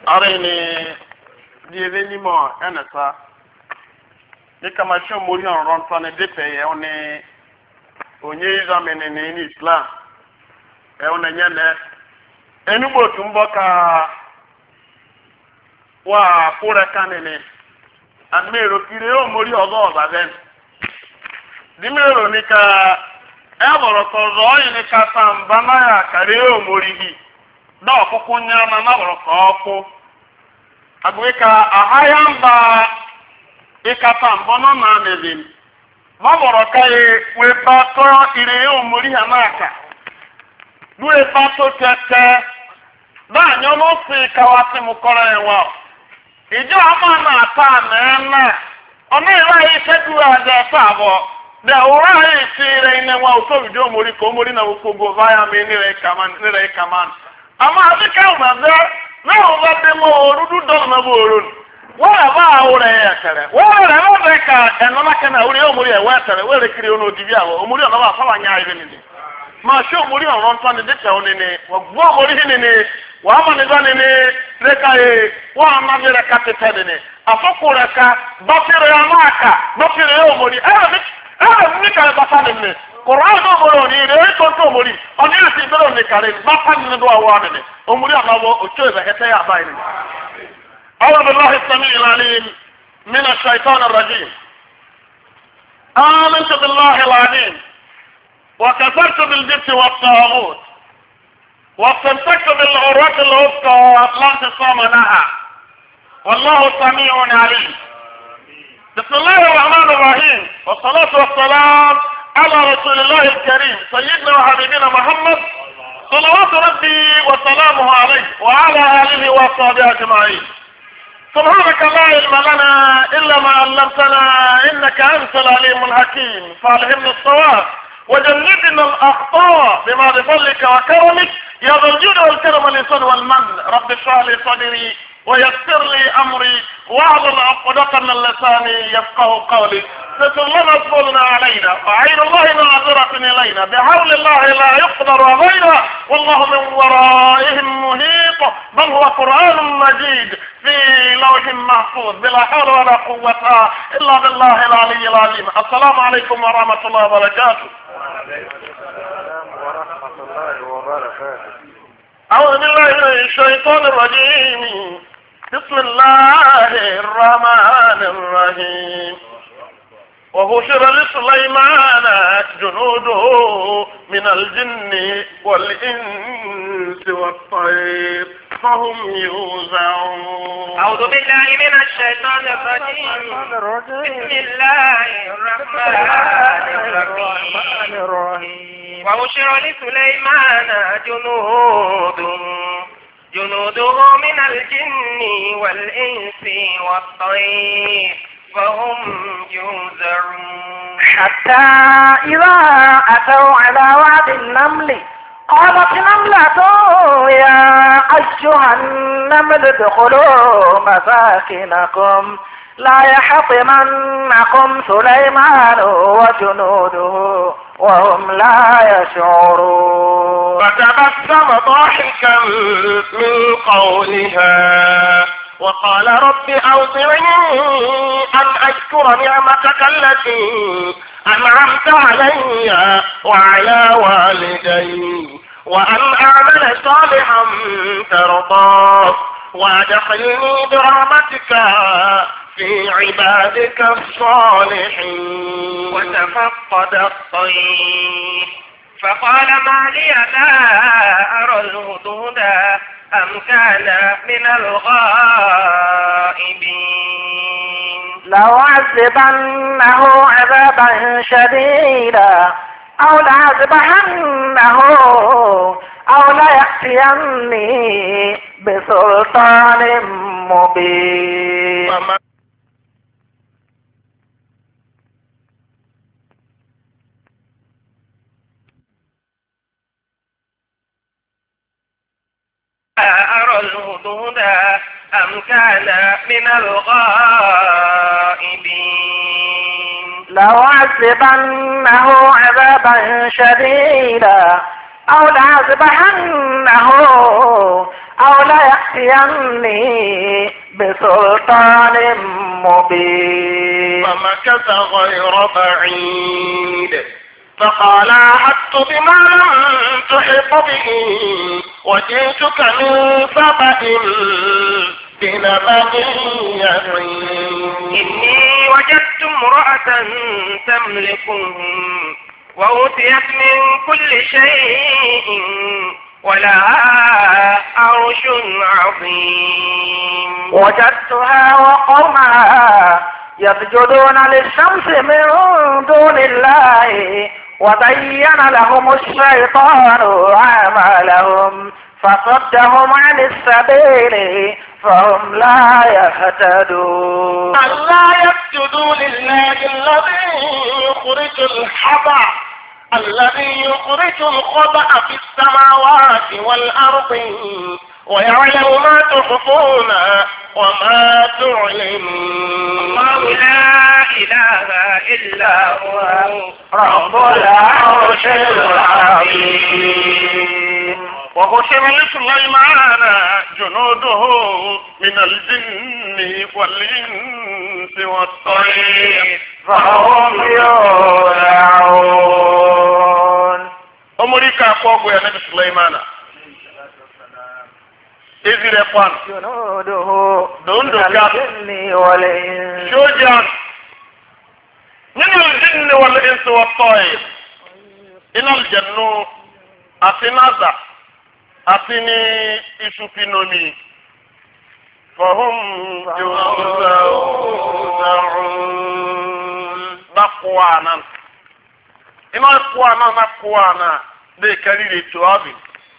Are ni diebe ni mo enesa. Ni kama sho muri on ron fa ne depe ye oni onye izamene ni Islam. E ona nyane enugbo tumbo ka wa kure kanene admiro kire o muri ozo obaden. Dimero ni ka e boro ko ro ni ka samba na ya kare o muri hi. Na ọkụkụ nyama na boro ko ọkụ. Agweka ahayamba ikata mbono na nevim. Maboro kai we bato ire o muri hanaka. Duwe bato tete. Da nyono si kawati mukora ewa. Ijo ama na ata na ona ira ise duwa de sabo. De ora ise ine wa uso video muri ko muri na ukogo via me ni re kaman. Ama adika umaze na uba demo orudu do na borun. Wa ba ore ya kare. Wa re no be ka enona kana uri o muri e wa tare we re kiri ono dibia wo. O muri ona ba fa wa nya ibe ni. Ma sho muri on ron twan de te oni ni. Wa gbo muri ni ni. Wa ma ni zani ni le ka e wa ma be re ka te te ni. Afokura ka ba fere amaka, ba fere o muri. Mi ka ba fa ni. Quran no moro ni re ko to mori oni si bero ni kare ba pan ni do awa ni o mori amawo o choza hete ya bai ni أعوذ بالله السميع العليم من الشيطان الرجيم آمنت بالله العظيم وكفرت بالجبت والطاغوت واستمسكت بالعروة الوثقى لا انفصام لها والله سميع عليم بسم الله الرحمن الرحيم والصلاة والسلام على رسول الله الكريم سيدنا وحبيبنا محمد صلوات ربي وسلامه عليه وعلى آله وصحبه أجمعين. سبحانك لا علم لنا إلا ما علمتنا إنك أنت العليم الحكيم فألهمنا الصواب وجنبنا الأخطاء بما بفضلك وكرمك يا ذا الجود والكرم والإحسان والمن. رب اشرح لي صدري ويسر لي أمري واعلن عقدة من لساني يفقه قولي. ستر لنا اصبرنا علينا وعين الله ناظرة إلينا بحول الله لا يقدر علينا والله من ورائهم محيط بل هو قرآن مجيد في لوح محفوظ بلا حول ولا قوة إلا بالله العلي العظيم. السلام عليكم ورحمة الله وبركاته. وعليكم السلام ورحمة الله وبركاته. أعوذ بالله من الشيطان الرجيم. بسم الله الرحمن الرحيم. وحشر لسليمان جنوده من الجن والإنس والطير فهم يوزعون. أعوذ بالله من الشيطان الرجيم. بسم الله الرحمن الرحيم. وحشر لسليمان جنوده من الجن والإنس والطير فهم يوزعون. حتى إذا أتوا على وعد النمل قالت نملة يا أيها النمل ادخلوا مساكنكم لا يحطمنكم سليمان وجنوده وهم لا يشعرون. فتبسم ضاحكا من قولها وقال رب أوزعني أن أشكر نعمتك التي أنعمت علي وعلى والدي وأن أعمل صالحا ترضاه وأدخلني برحمتك في عبادك الصالحين. وتفقد الطير فقال ما لي لا أرى الهدهد أم كان من الغائبين. لأعذبنه عذابا شديدا أو لأذبحنه أو ليأتيني بسلطان مبين. أرى الهدهد أم كان من الغائبين. لأعذبنه عذابا شديدا أو لأذبحنه أو ليأتيني تأتيني بسلطان مبين. فمكث غير بعيد فقال أحطت بما لم تحط به وجئتك من سبأ بنبأ يقين. إني وجدت امرأة تملكهم وأوتيت من كل شيء ولها عرش عظيم. وجدتها وقومها يسجدون للشمس من دون الله وبين لهم الشيطان أعمالهم فصدهم عن السبيل فهم لا يهتدون. ألا يسجدوا لله الذي يخرج الخبأ في السماوات والأرض ويعلم ما تخفون وما تعلنون. الله لا إله إلا هو رب العرش العظيم. وحشر لسليمان جنوده من الجن والإنس والطير فهم يوزعون. أمريكا أقوى يا نبي سليمان إذن يفعل جنوده دون من دكان الجن والإنس شجعا من الجن والإنس والطير إن الجنة أتنازع أتني إسوفينومي فهم يوزعون نقوانا إما نقوانا دي كاريري توابي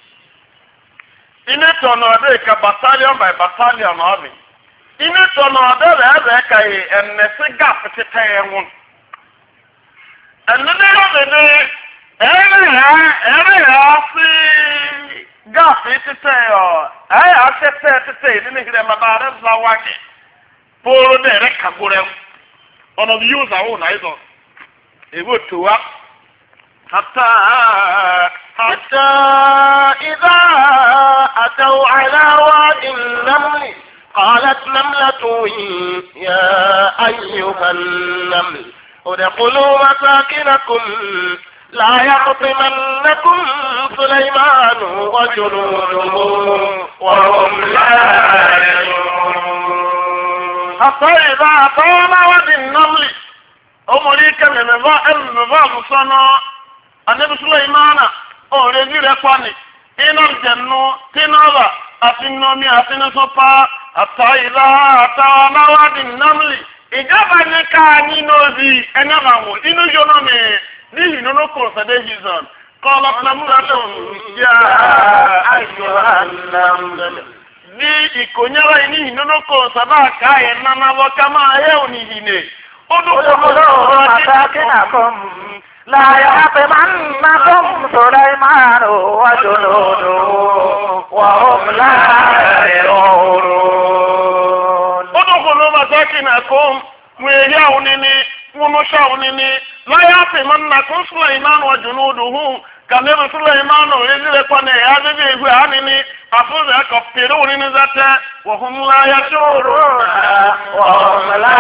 إنه تونو دي كباتاليون باي باتاليون أبي إنه تونو دي رأي كاي أنسي غاف تتايون أنه دي رأي ẹ̀rẹ́ sí gáàsì títẹ̀ ọ̀ ẹ̀yà títẹ̀ nínú ìgbẹ́ mẹ́ta rẹ̀ láwákì fóró náà rẹ̀ kàgbó rẹ̀ ọ̀nà bí yóò sàwọ́ náà ìzọ̀ èbó tó wá. حتى إذا أتوا على واد النمل قالت نملة يا أيها النمل ادخلوا مساكنكم لا يحطمنكم سليمان وجنوده وهم لا يشعرون. حتى إذا أتوا واد النمل أمريكا من النظام صنع النبي سليمان أوريدي رفاني إن الجنة تنظر أتنومي أتنصفا حتى إذا أتوا واد النمل ìjọba ní ká nínú ozi ẹnẹ́màwò inú yọ̀nà mi níhìn nínú kò sẹ́dẹ̀ hizan kọ́lọ́ pẹ̀lú yá ayọ̀ ànàmì. ní ìkònyẹ́rọ níhìn nínú kò sábà ká ẹ̀ nánáwọ́ ká máa yẹ òní ìhìnè. ó dúró lọ́wọ́ مساكنكم لا يحطمنكم سليمان وجنوده وهم لا يشعرون. ادخلوا مساكنكم ويهونني ونشاونني لا يحطمنكم سليمان وجنوده كنبي سليمان ويزيد قني هذا بيقول عنني أفوز كفروني ذاته وهم لا يشعرون. وهم لا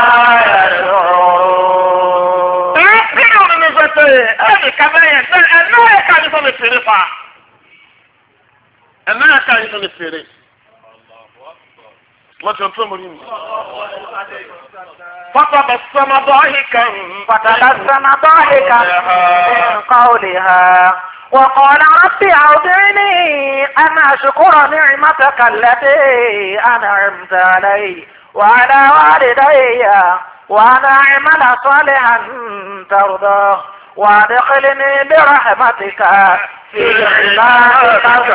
يشعرون. كفروني ذاته هذا كمان أنا كان يسمى فريفا أنا كان يسمى فريفا فتبسم ضاحكا من قولها وقال رب أوزعني أن أشكر نعمتك التي أنعمت علي وعلى والدي وأن أعمل صالحا ترضاه وادخلني برحمتك في عبادك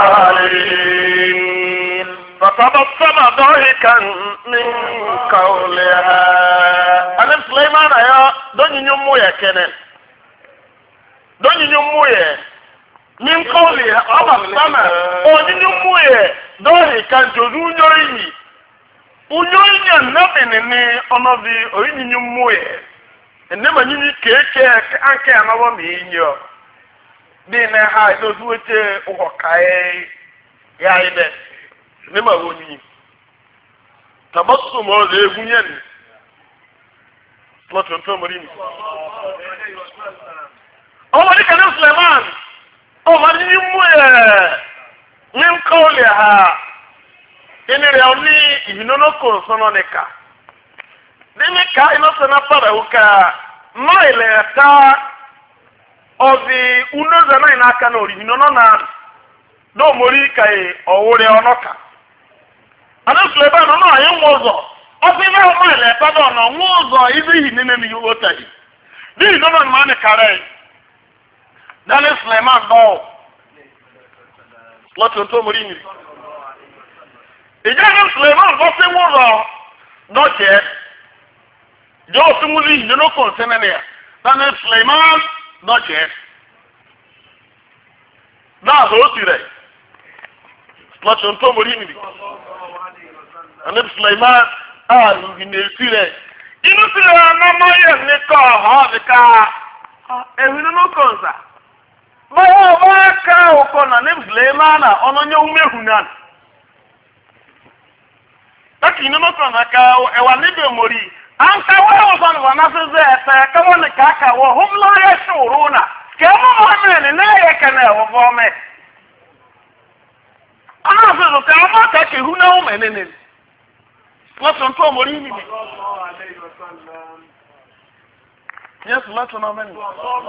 الصالحين. فتبسم ضاحكا من قولها. أنا سليمان يا دوني نمو يا كنن دوني نمو يا من قولها أبا سما أوني نمو يا ضاحكا جزو نوري unyoyi nabini ni onobi oyini nyomo ye enema nyini keke anke anawo mi nyo bi na ha do duete ohokae ya ide ne ma woni tabassum o le gunyen slot to morini o wali kan Sulaiman o wali mu min qawliha ini reoni ihinono ko sono neka dimi ka ino sona para uka maile ta ozi unoza na aka na ihinono na do mori kai owure onoka ana Sulaiman no ayi nwozo ozi na maile ta do no nwozo izi hinene mi yota hi di no man man kare dale Sulaiman do lọ́tí tó mú rí mi. Ìjẹ́ ní Suleiman bọ́ sí mú rọ dọ́jẹ́. Ìjọ́ òsì mú rí ìdínú kò sí nínú yà. Lọ́ní Suleiman dọ́jẹ́. Náà ló ti rẹ̀. Lọ́tí tó mú rí mi. Lọ́ní Suleiman ààrùn ìnèsí rẹ̀. Inú sí rẹ̀ ọ̀nà mọ́yẹ̀ ní kọ́ ọ̀họ́ ọ̀dìká. Èmi nínú kò ń sà. Báwo bá ká òkò nà ní Suleimana ọ̀nà nyẹ́ umehu náà. Láti inú mọ́tò náà ká ẹ̀wà níbi òmòrì. À ń ká wọ́n sọ ní wọn náà ṣe ẹ̀fẹ̀ káwọn ní káàkà wọ́n hóm lọ́yẹ̀ ṣòro náà. Kẹ́ mú mọ́mìnrin ní náà yẹ kẹ́ náà wọ́n fọ́ mẹ́. Ọ̀nà àfihàn kẹ́ ọmọ kẹ́kẹ́ ihu náà wọ́n mẹ́ni ni. Wọ́n sọ tó òmòrì yìí nìyí. Yẹ́sù lọ́tọ̀ náà mẹ́ni.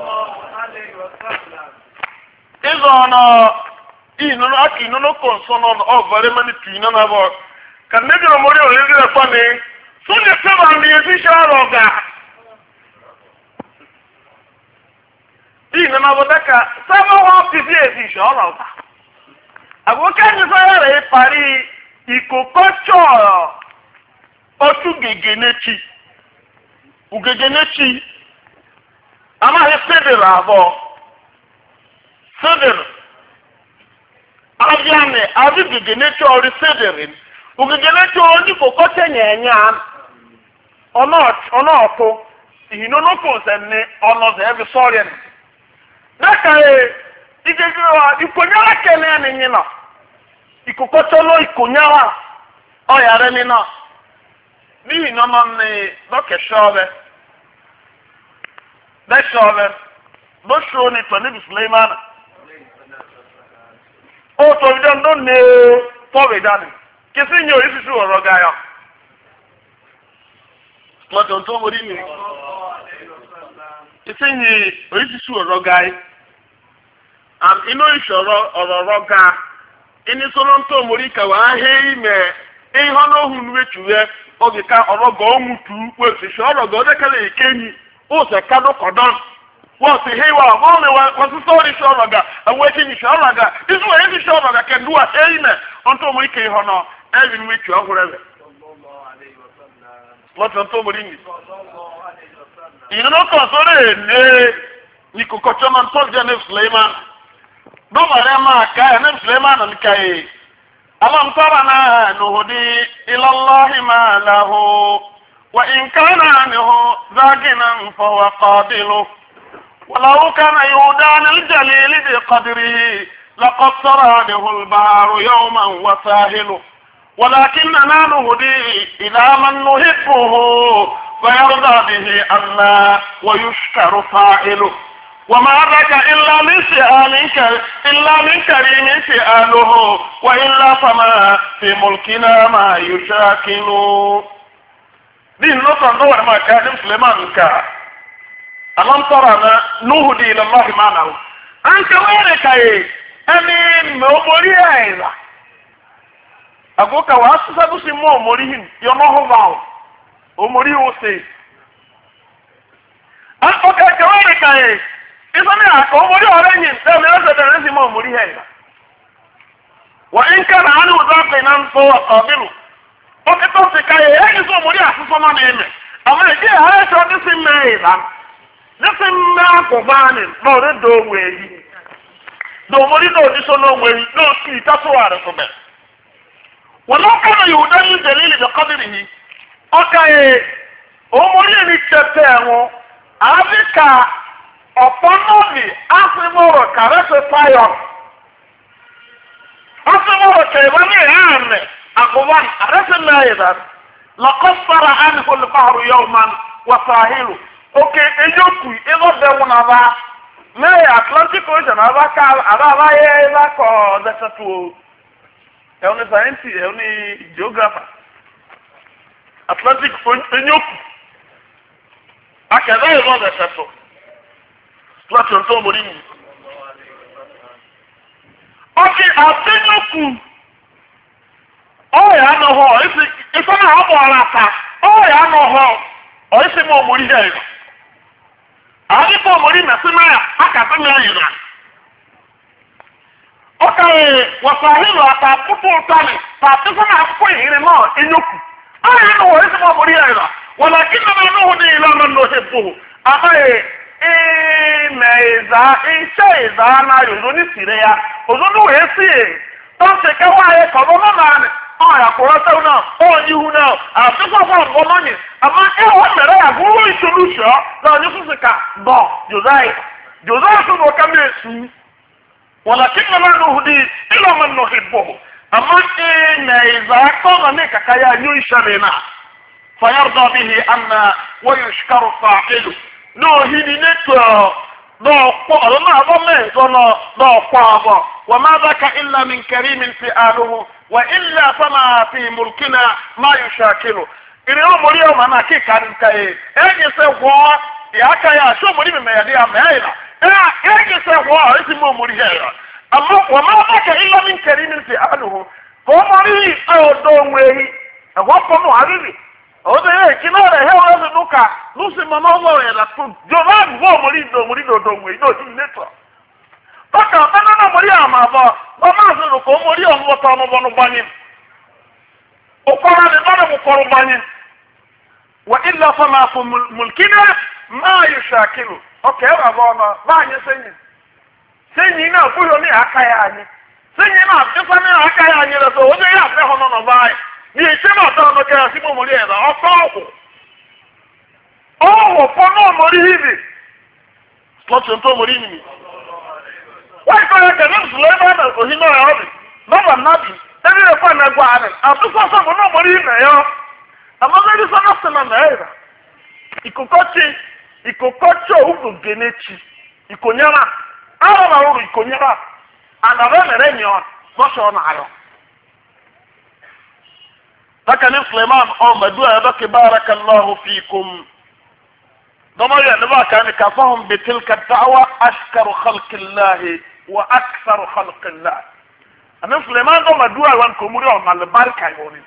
Ịzọ ọnụ inụnụ aka inụnụ kọnsọ nọ ọbara mani tu inọ na bọ ka nne jọrọ mori olezi ẹkọ ni sọdị sẹba ndị ezi ṣe ọrụ ga inọ na bọta ka sẹba wọn pisi ezi ṣe ọrụ ga àgùkẹ́ ẹni sọ́yà rẹ̀ parí ìkókó chọọ otu gègé n'echi ugègé n'echi amaghị sịdịrị abụọ Sederin. Aviane, avi gigene chori sederin. Ugigene chori kokote nyenya. Ono to. Ihino no konsen ono ze evi sorien. Naka igegwa ikonyala kele ni nyina. Ikokote lo ikonyala. Oyare ni na. Ni no no ni doke shobe. Da shobe. Bo show ni to ni Suleiman. O to bi don don ne to be dani kisi nyo isi su oro ga yo mo don to mo ri ni kisi ni o isi su oro ga yi ino isoro oro ga ini so no to mo ri ka wa he ime ihe no hu nu echuwe o bi ka oro ga o mutu po isi so oro ga o de kale ikenyi o se ka do kodon wọ́n sì hí wa wọ́n lè wọ́n sì sọ́ọ́rì sọ́ọ̀rọ̀ ga àwọn ẹ̀kí ní sọ́ọ̀rọ̀ ga ìṣú ẹ̀yẹ́ ní sọ́ọ̀rọ̀ ga kẹ́ndúwà ẹ̀yìn mẹ́ ọ̀n tó mú ike ìhọ̀ náà ẹ̀yìn mú ìtù ọ̀húrẹ́ rẹ̀. wọ́n tó ń tó mú rí mi. ìnana kan sọ́rọ̀ èlé ní kòkò tí wọ́n tó jẹ́ ní Suleiman. dọ́mà rẹ̀ máa ká ẹ̀ ní Suleiman ní ká yé. alamtara náà nùhùdí ilallahi máa lahu wa in kana anhu zaginan fa huwa qabilu. ولو كان يودان الجليل بقدره لقد عنه البحر يوما وساهل ولكننا نهدي إلى من نحبه فيرضى به عنا ويشكر فاعله وما ذاك إلا من كريم فعاله وإلا فما في ملكنا ما يشاكل دي النصر نور ما كان سليمان كا ألم ترى نهدي إلى الله معنا أنت وينك أني مؤمري أيضا أقولك وأسسا بسي مؤمريهم ينوه باو أمري وسي أقولك وينك إذا أنا أمري أريني سأمي أسد أنسي مؤمري أيضا وإن كان عنه ذاقنا فهو قابل أقولك أيضا أمري أسسا ما نعمل أما إذا هذا نسي ميلا nisi mma akụbani n'ọrụ do onwe eyi n'omori na odiso n'onwe eyi n'otu itatuwari sube wọn ọka na yahuda yi delili da kadirihi ọka ye omori ni tete ẹwọn abika ọpọnọbi asimoro karese fayon asimoro كيباني يعني أقوان أرس الله إذا لقصر عنه البحر يوما وساهله اوكي ejoku ego be wona ba na Atlantic Ocean aba ye ba ko desert o e oni scientist e oni geographer Atlantic enyoku akada ego desert o Platon to mori ni okay atenyoku o ya no ho ifa na ho ara ta o ya no ho o isi mo mori ya ari po mori na sima aka ta na yira okay wasahilu ata pupu tani ta tisa na ko yire no enyoku ari no o isi mo mori ya ira walakin na no hudi ila man no hebu abai meiza na yozo ni sire ya ozono we si to se ka wa e ko no na ya kọrọta na ihu na afẹ́fọ́fọ́ ọ̀gbọ́nọ́nyì àmá ẹwọ́ mẹ́rẹ́ àgbówó ìsolúṣọ́ na onye fúnfẹ́ ka bọ̀ jòzáì tó nà ọ̀ká mẹ́sù wọ́n láti ní ọmọ nùhù dí ilẹ̀ ọmọ nù hìbọ̀ àmá ẹ̀nà ìzà tọ́nà ní kàkà ya yóò ìṣẹ̀lẹ̀ náà fayardọ̀ bí i àmà wọ́n yóò ṣìkàrọ̀ fà ìlú náà hì ní nẹ́tọ̀ dọ̀ọ̀pọ̀ ọ̀rọ̀ náà bọ́ mẹ́ẹ̀tọ́ dọ̀ọ̀pọ̀ àbọ̀ wọ́n má bá ka ilà min karimin fi àlùhù وإلا فما في ملكنا ما يشاكله إنه يوم مريم يوم أنا كي كان كاي أين يسوى يا كاي شو مريم ما يدي أميلا أين يسوى اسمه مريم أما وما ذاك إلا من كريم في أهله هو مريم أو دومي هو كم عربي هو ده كنا ده هو هذا نوكا نوسي ما نوضع يلا جوان هو مريم دومي دو نتوى Baka banana mori amaba bama zuru ko mori on wota no bonu bani o kora de bana mo koru bani wa illa fama fu mulkina ma yushakilu okay wa bona banye senyi na fuyo ni akaya ani senyi na afa ni akaya ani le so o de ya fe hono no bai ni se ma ta no ka si mo mori e ba o ko o fono mori hivi slot to mori ni wọ́n kọ́ ẹ̀kẹ́ ní ìsúlẹ̀ náà òhìn náà ọ̀bì lọ́wọ́ nábì ẹbí rẹ̀ fún ẹ̀mẹ́gbọ́ àná àtúntò sọ̀bù náà mọ̀ ní ìmẹ̀ yọ àmọ́ bẹ́ẹ̀ ní sọ́nà sinmi mẹ́rẹ̀ ìkókọ́tì òwúrò gẹ̀nẹ́tì ìkònyẹ́rà àwọn àwòrò ìkònyẹ́rà ànàbẹ́ mẹ́rẹ̀ yàn lọ́sọ̀ ọ̀nà àyọ̀. bákan ní Suleiman ọmọdé ẹ̀dọ́kì barakallahu fikum dọ́mọ́ yẹn níbà kan ní kàfáhùn bitilka da'wa ashkaru khalqillahi وأكثر خلق الله أنا سليمان دوما دوا وان كوموري أو مال باركا يوني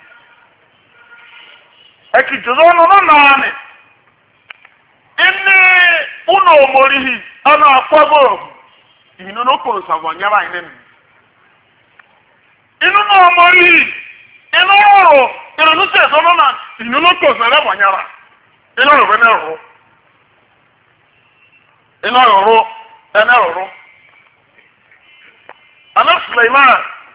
أكيد جزونا ناني إني أنو موريه أنا أفضل إنو نكون سافون يلا إنني إنو نو موريه إنو نسي سونا إنو نكون سافون يلا إنو رو أنا سليمان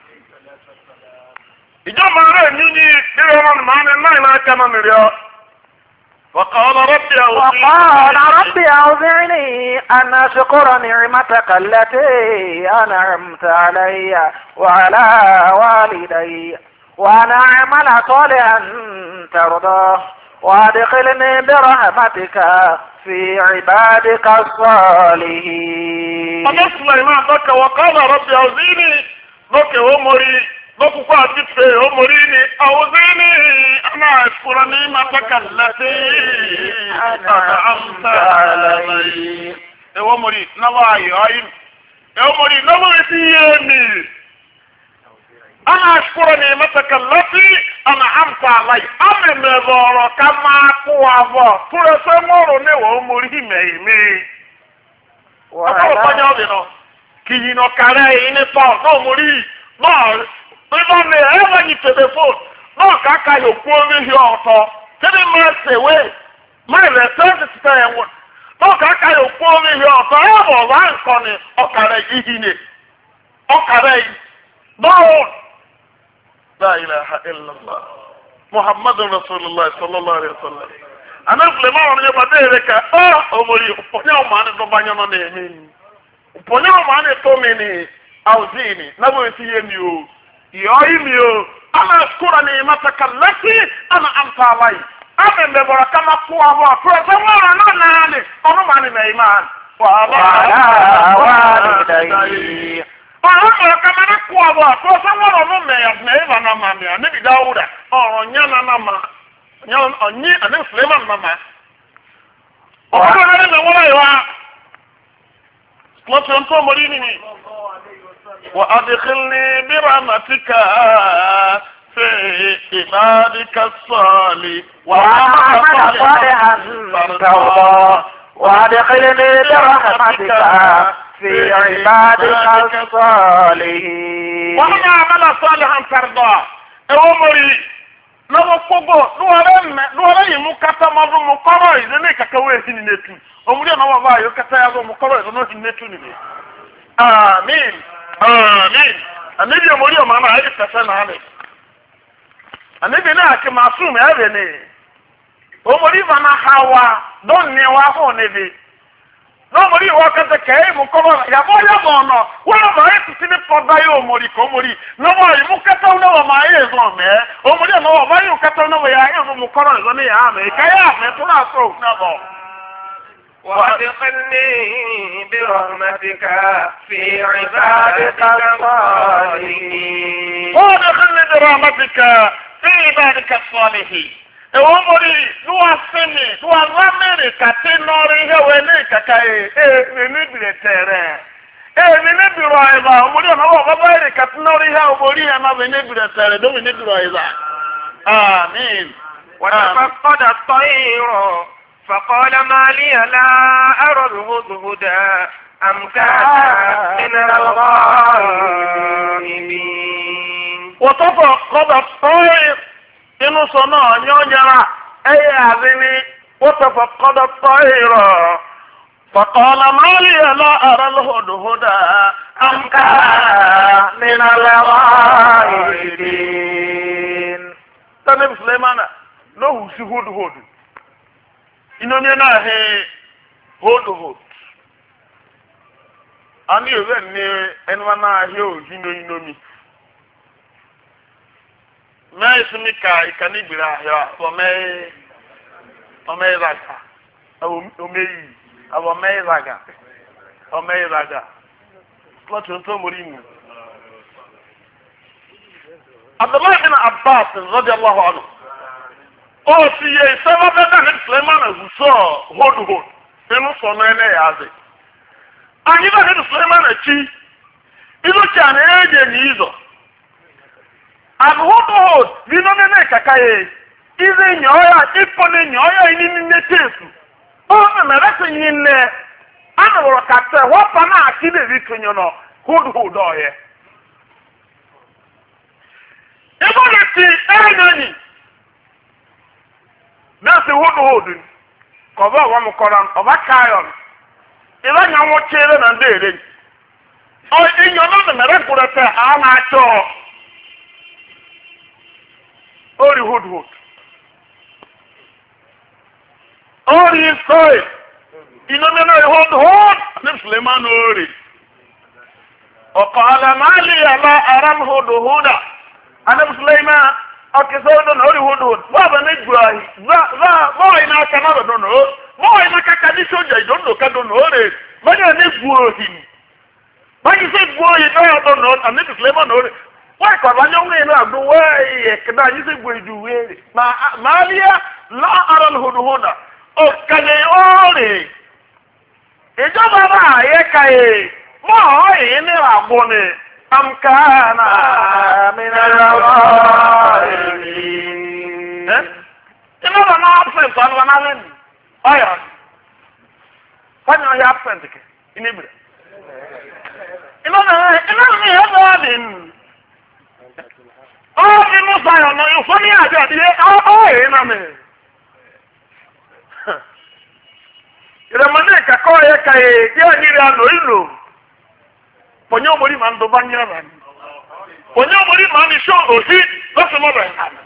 إجا مارا نيني إيران ماني ناينا كما مريا وقال ربي أوزعني أن أشكر نعمتك التي أنعمت علي وعلى والدي وأن أعمل صالحا ترضاه وادخلني برحمتك في عبادك الصالحين. أنا سليمان بك وقال ربي أوزيني بك أمري بك فاتت أمريني أوزيني أنا أشكر نعمتك التي أنعمت علي. أمري نواي أمري نواي تيني أنا أشكر نعمتك التي أنعمت علي. أمي مزورو كما قوة فرسمورو نيو أمري ميمي. أقول فانيو دينو كي ينو كاري إني فاو نو مري نو إذن إذا ني تليفون نو كاكا يوكو مي هيوتو تدي ما سيوي ما رسالة تتايمون نو كاكا يوكو مي هيوتو أبو وانكوني أكاري إهيني أكاري نو لا إله إلا الله محمد رسول الله صلى الله عليه وسلم. أنا أقول ما أنا يبغى ذلك أموري أبني أمانة دبانيا نامين أبني أمانة توميني أوزيني نبغى يسينيو يومي أنا أذكر نعمتك التي أنعمت علي أنا مبارك كما قوة فرزمنا ناني أنا ماني ميمان وعلى والدي أنا كما قوة فرزمنا ناني أنا مامي أنا بداودا أنا نما أني أنا سليمان ماما أنا ولا يوا لا تنسوا مريني وأدخلني برحمتك في عبادك الصالح وعمل صالحا ترضى وأدخلني برحمتك في عبادك الصالحين وأنا عمل صالحا ترضى أمري لو فوقو لو مكتا مضو مقرأ إذا نيكا كويسين نتو أمري أنا وضع يكتا يضو مقرأ إذا نتو نتو آمين آمين النبي أمري أما أنا عايز تسنى عليك النبي ناكي معصوم يا بني أمري فانا حوا دون نواهو نبي n'omori wa kata kai mu ko ya bo no wa ba e ti ni poda yo omori ko omori no wa mu kata no wa ma e zo me omori no wa ba yo kata no wa ya e mu ko ro zo ni ya me kai ya me to na so na bo وادخلني برحمتك في عبادك الصالحين وادخلني برحمتك في عبادك الصالحين Ewomori duwa sini duwa ramere kate nori hewe ne kakaye ni biretere ni biro eba omori na wa baba ere kate nori hewe omori na be ne biretere do ni biro eba amen وتفقد الطير فقال ما لي لا أرى الهدهد أم كان من الغائبين وتفقد الطير inú sọ náà ní ọjàrá ẹyẹ àbíní وتفقد الطير فقال ما لي لا أرى الهدهد أم كان من الغائبين تنم سليمان لو سي هدهد inú ní náà hẹ hudhud a ní ìwé ní ẹni wọn náà hẹ òhìn inú mi na isumi ka ikani gbira ya ome raga omeyi abo me raga slot onto morimu Abdullah bin Abbas radiyallahu anhu o si ye sema beta ni Sulaiman azuso hudhud enu so na ene yaze anyi ba ni Sulaiman achi izo cha na eje ni izo Hudhud vino nene kakaye ize nyoya ipone nyoya ini netesu o merese nyinne anoro kate hopa na akide vitunyo no Hudhud oye eboneti enani nasi Hudhud ko ba wa mukoran oba kayon ila nyawo chere na ndere o inyo no mere kurete ana acho Ori Hudhud. Ori Soy. Inomena Hudhud. Nif Suleiman Ori. وقال ما لي لا أرى الهدهد أنا سليمان أكسودن Ori Hudhud. Baba Negwahi. Ba ina kana don no. Ba ina kaka ni soja don no ka don ore. Banya Negwahi. Banya se gwoyi no don no. Ana Suleiman Ori. Why cause I don't know the way can I use it with you really? Malia la aral hudhuda. O kale ore. Ejo baba yekaye. Mo yin ra boni. Am kana min al-ghaibin. Ina ba na absent an wana len. Aya. Fanya ya absent ke. Inibire. Ina ya din. Oh, inú sayọ̀ náà yóò fún ní àjọ àdíyé ọ̀hìn náà mi. Ìrẹ̀mọ̀lẹ́ ìkàkọ́ ẹ̀yẹ kàyè díẹ̀ nírí àlò ìlò. Pọ̀nyẹ́ òmòrí máa ń dọ̀bá ní ọ̀rọ̀ ni. Pọ̀nyẹ́ òmòrí máa ń ṣó òsì lọ́sùn mọ́bẹ̀.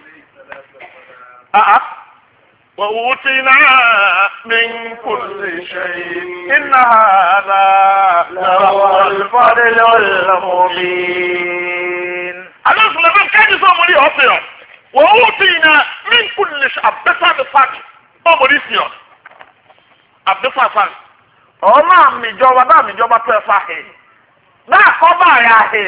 وأوتينا من كل شيء إن هذا لهو الفضل المبين. mori ọsẹ wọ́n wọ́n ti yìí na min kulli abẹ́fà mi fàájì ọ mori si ọ abẹ́fà fàájì ọmọ àmìjọba náà àmìjọba tó ẹ fà hẹ náà kọ́bà yà hẹ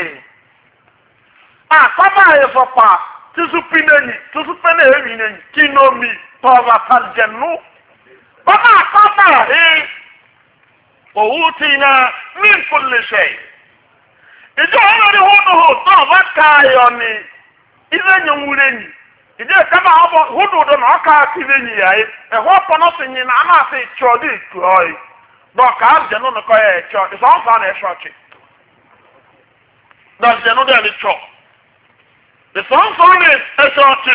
àkọ́bà yẹ fọpa tusu pinenyi tusu pene emi nenyi kinomi tọ́ba sàlìjẹ̀nu ọmọ àkọ́bà hẹ òwú ti yìí na min kulli shay ìjọ ọlọ́ni húnúhù tó ọba káyọ̀ ni ilé nyẹ nwúrẹ́ nyi ìjọ ìkànnà ọbọ húnúhù náà ọkà sí ilé nyi yà yìí ẹ̀họ́ pọ̀nọ́ sí nyi náà àmà sí ìtsọ̀ dé ìtù ọ̀yì dọ̀ọ̀kà àjẹnú nìkọ́ yẹ ẹ̀tsọ̀ ìsọ̀nfà náà ẹ̀ṣọ̀ ọ̀kì dọ̀ọ̀jẹnú dẹ̀ ní tsọ̀ ìsọ̀nfà náà ẹ̀ṣọ̀ ọ̀kì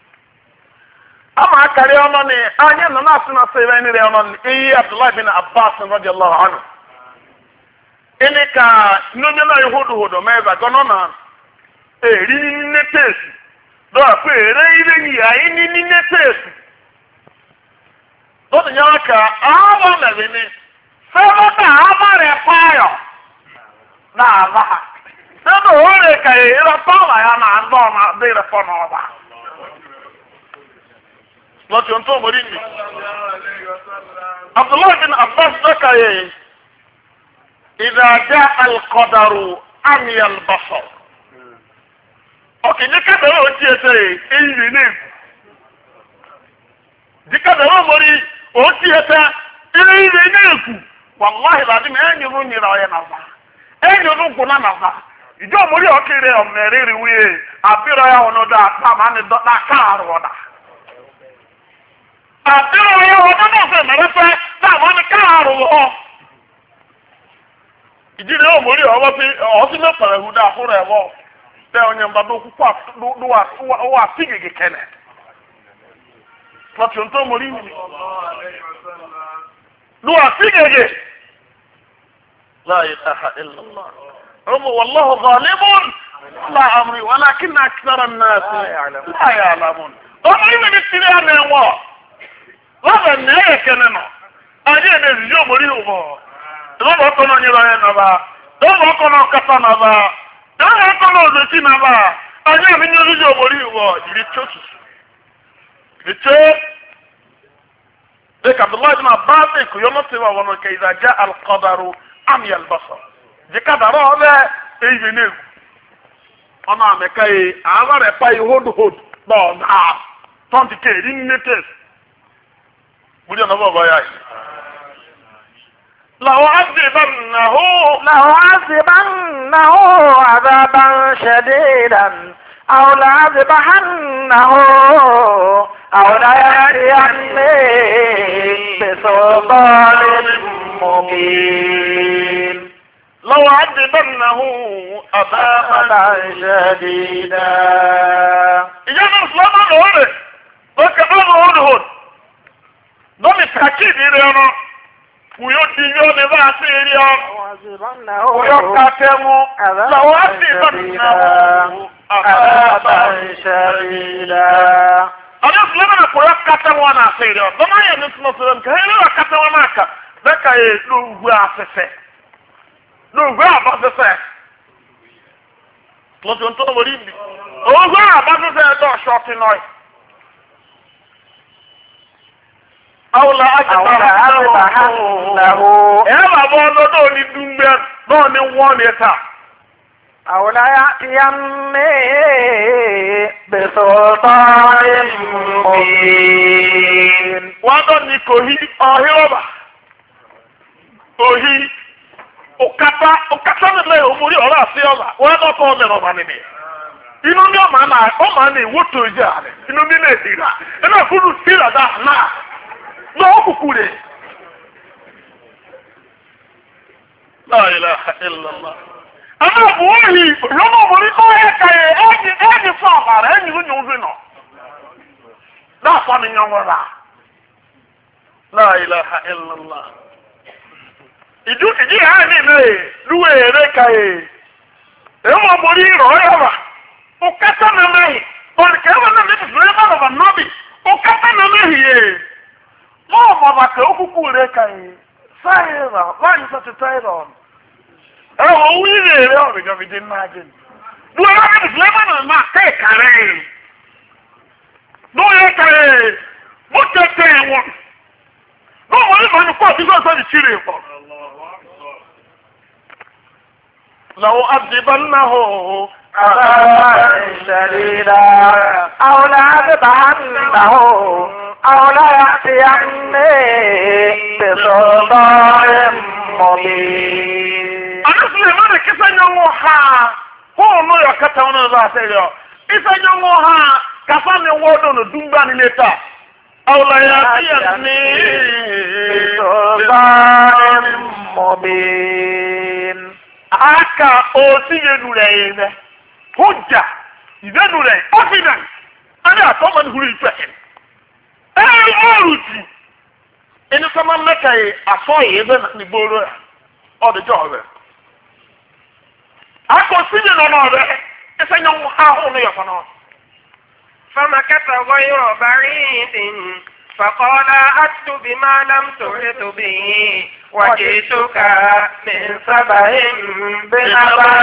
ama akari ọ̀nà ni anyẹ nana asena sèwé ni rẹ ọ̀nà ni eyi Abdullahi bin Abbas radiyallahu anhu ẹni ka nínú náà yìí hódòhódò mẹ́fà gọ́nà náà èrí ní tèèsì lọ́wọ́ pé èrè ilé yìí àyí ní tèèsì lọ́dún yàrá ka àwọn mẹ́rin ni fẹ́rẹ́ náà àbá rẹ̀ pààyọ̀ náà bá nínú òórè ka èrè pààyọ̀ ya náà ń bọ̀ ọ̀nà àbẹ̀rẹ̀ fọ́ náà ọba lọ́tí ohun tó mọ̀rí ni Abdullahi bin Abbas lọ́kà yẹ إذا جاء القدر عمي البصر. أوكي نكذا هو تيجي إيه نيم. نكذا هو مري هو تيجي إيه نيم. والله العظيم أين يرون يراي نفا. أين يرون كنا نفا. ìjọ mórí ọkẹrẹ ọmọrẹrẹ wíyẹ àbírọ ya ọ̀nà dá àmàni dọ́tà káàrọ̀ ọ̀dà. àbírọ ya ọ̀nà náà fẹ́ mẹ́rẹ́fẹ́ àmàni káàrọ̀ ọ̀. ìdílé yóò mórí ọwọ́ sí ọ̀sìn náà pẹ̀lẹ́ hu dáa fúnra ẹ̀ wọ́ tẹ ọ̀nyẹ̀ mbà tó kúkú wà sí gègé kẹ́nẹ̀. lọ́tí ohun tó mórí yìí ló wà sí gègé. la ilaha illallah. والله غالب على أمري ولكن أكثر الناس لا يعلمون. أمري من السلاح نعوى هذا النهاية كننا أجي نزجو مريوبا لما أكون نرايا نبا لما أكون كتا نبا لما أكون زيتي نبا أجي من نزجو مريوبا جريتشوس جريتشوس ذلك عبد الله بن عباس يوم السبا ونك إذا جاء القدر عمي البصر jikadara ọbẹ eyi n'egwu ọmọ amẹka yi àwọn rẹ pa yi hold bọọ náà tọ́ntì kéèdì nnétès múlẹ̀ ọ̀nà bọ̀ báyà yìí. làwọn àzìbánahu àzàbàn ṣẹ̀dídàn àwọn àzìbánahu àwọn àyàtìyàmé bẹ̀sọ̀ bọ́ọ̀lì mọ̀bìn. لو عذبنه عذابا شديدا إجابة الإسلام هذا وكأنه هدهد نمي تأكيد إلينا ويؤدي يوم باسيريا ويقاتمه لو عذبنه عذابا شديدا الإسلام يقول يقاتمه وانا سيريا بما ينسل سلام كهيرا يقاتمه وناك ذكا يلوه عفسه n'ogwe abasịsị lọtụ ntọ nwere ibi ogwe abasịsị ẹdọ shọtị nọị awụla ajịbahannahu ẹ bá bọ ọdọdọ ní dùngbẹ náà ní wọn ní ta. awụla ya'tiyanni bisultanin mubin. wọ́n dọ̀ ní kòhí ọ̀hírọ̀bà òhí. Okata nílẹ̀ òmùrí ọ̀rọ̀ àti ọ̀la wọ́n á dọ́kọ̀ ọ̀mẹ̀rọ̀ ọ̀mà nìyẹn. Inú ní ọ̀mà náà ìwótò ìjà rẹ̀ inú ní náà ìdìrà ẹ̀nà fúnú síra dáa náà lọ́wọ́ kúkú rẹ̀. La ilaha illallah. Àmọ́ òwúrọ̀ yìí lọ́mọ òmùrí kọ́ ẹ̀ka yẹ ẹ̀ẹ́dì fún àbàrà ẹ̀yìn ló nyọ̀ ń nọ. Dáàfọ́ ni yàn wọ́n rà. La ilaha illallah. ìdí ha ní ilé lúwẹ̀ èrè kàyè èèmọ̀ borí ìrọ̀ ọ̀yọ̀wà òkàtà nà mẹ́hì ọ̀nìkẹ́wọ̀n náà lẹ́tì fúlẹ́fà lọ́wọ́ nọ́bì òkàtà nà mẹ́hì yé mọ́ bàtà òkùnkù rẹ̀ kàyè sáyẹ̀rà láyé sọ́tì táyẹ̀rọ̀ ẹ̀wọ̀n wí èrè ọ̀rẹ́gà fi dín náà jẹ́ lúwẹ̀ lẹ́tì fúlẹ́fà náà máa kẹ́ẹ̀kàrẹ́ kiri ko law adibannahu عذابا شديدا أو لأذبحنه أو ليأتيني بسلطان مبين. أنا سليمان كيف نوها هو ما يكتمنا ذاته إذا نوها كفاني وودون دمباني نتا أو ليأتيني بسلطان مبين. aka osinye nure hujja ibe nure evidence ana atoma huru ife oruti eni sama mekai afoye ebe na niboro ya o de jobe ako sinye no no be esenya wo ha ho no yokono فمكث غير بعيد فقال أتت بما لم تحط به وجئتك من سبأ بنبأ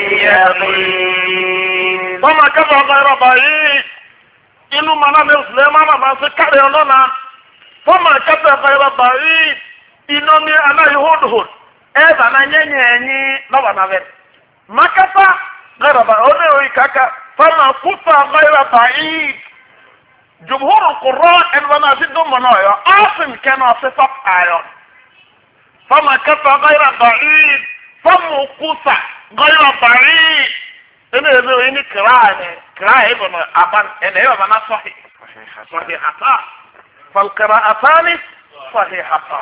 يقين. فمكث غير بعيد inú mana ní Suleiman máa ṣe kárí ọlọ́nà fọ́mà kẹfẹ́ fẹ́rẹ́ bàrí iná ní aláì hódhód ẹ̀ẹ́dà náà nyẹ́nyẹ́ ẹ̀yìn lọ́wọ́ náà bẹ́ẹ̀. Makẹ́fà gẹ́rẹ́ bàrí ó ní orí kàkà fọ́mà kúfà gẹ́rẹ́ bàrí jùmùhúrù kúrọ́ ẹnìwọ́n náà ti dùn mọ́ náà yọ ọ́sìn kẹ́nà ọ̀sẹ̀ fọ́p ayọ̀. fọ́mà kẹfẹ́ gẹ́rẹ́ bàrí fọ́mù kúfà gẹ́rẹ́ bàrí ẹni ẹni oyin ní kìláà ibùn aban ẹni ẹyọ bana sahihata falqira'atani sahihata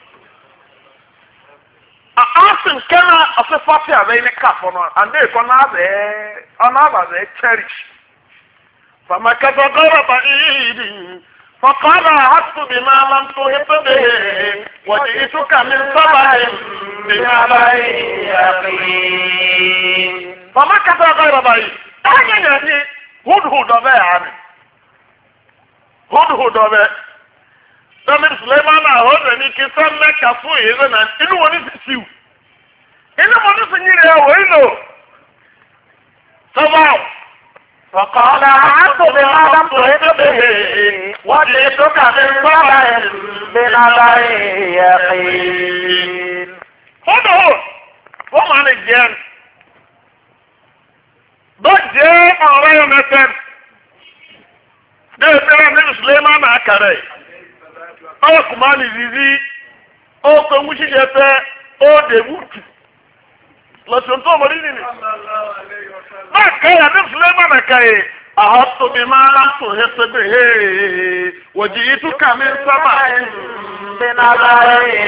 asin kana asifati abe ni kafo no ande ko na be ona ba be cherish fama kaza garaba idi فقال أحط بما لم تحط به وجئتك من سبأ بنبأ يقين. فما كفى غير بعيد يعني هدهد يعني هدهد Sọ́mi Suleiman ọ̀hún ẹni kí sọ́mi kàfú yìí náà inú wọn ní sì síw. Inú wọn ní sì nyìrì ẹ̀wọ̀ ìlò. Sọ́mọ́. فقال أعدت بما لم تحط به وجئتك من سبأ بنبأ يقين. Hudhud wọ́n máa ní jẹun. Bọ́jẹ́ ọ̀rẹ́ yẹn mẹ́tẹ́n. Bẹ́ẹ̀ sẹ́wọ́n ní Suleiman àkàrẹ̀. Ọwọ́ kùmánì zizi, ó kò ń ṣíṣe fẹ́, ó dè wútù. Lọ́sùn tó mọ̀ nínú. Báà kẹ́yà ní Suleiman àkàrẹ̀. أحط بما لم تحط به وجئتك من سبأ بنبأ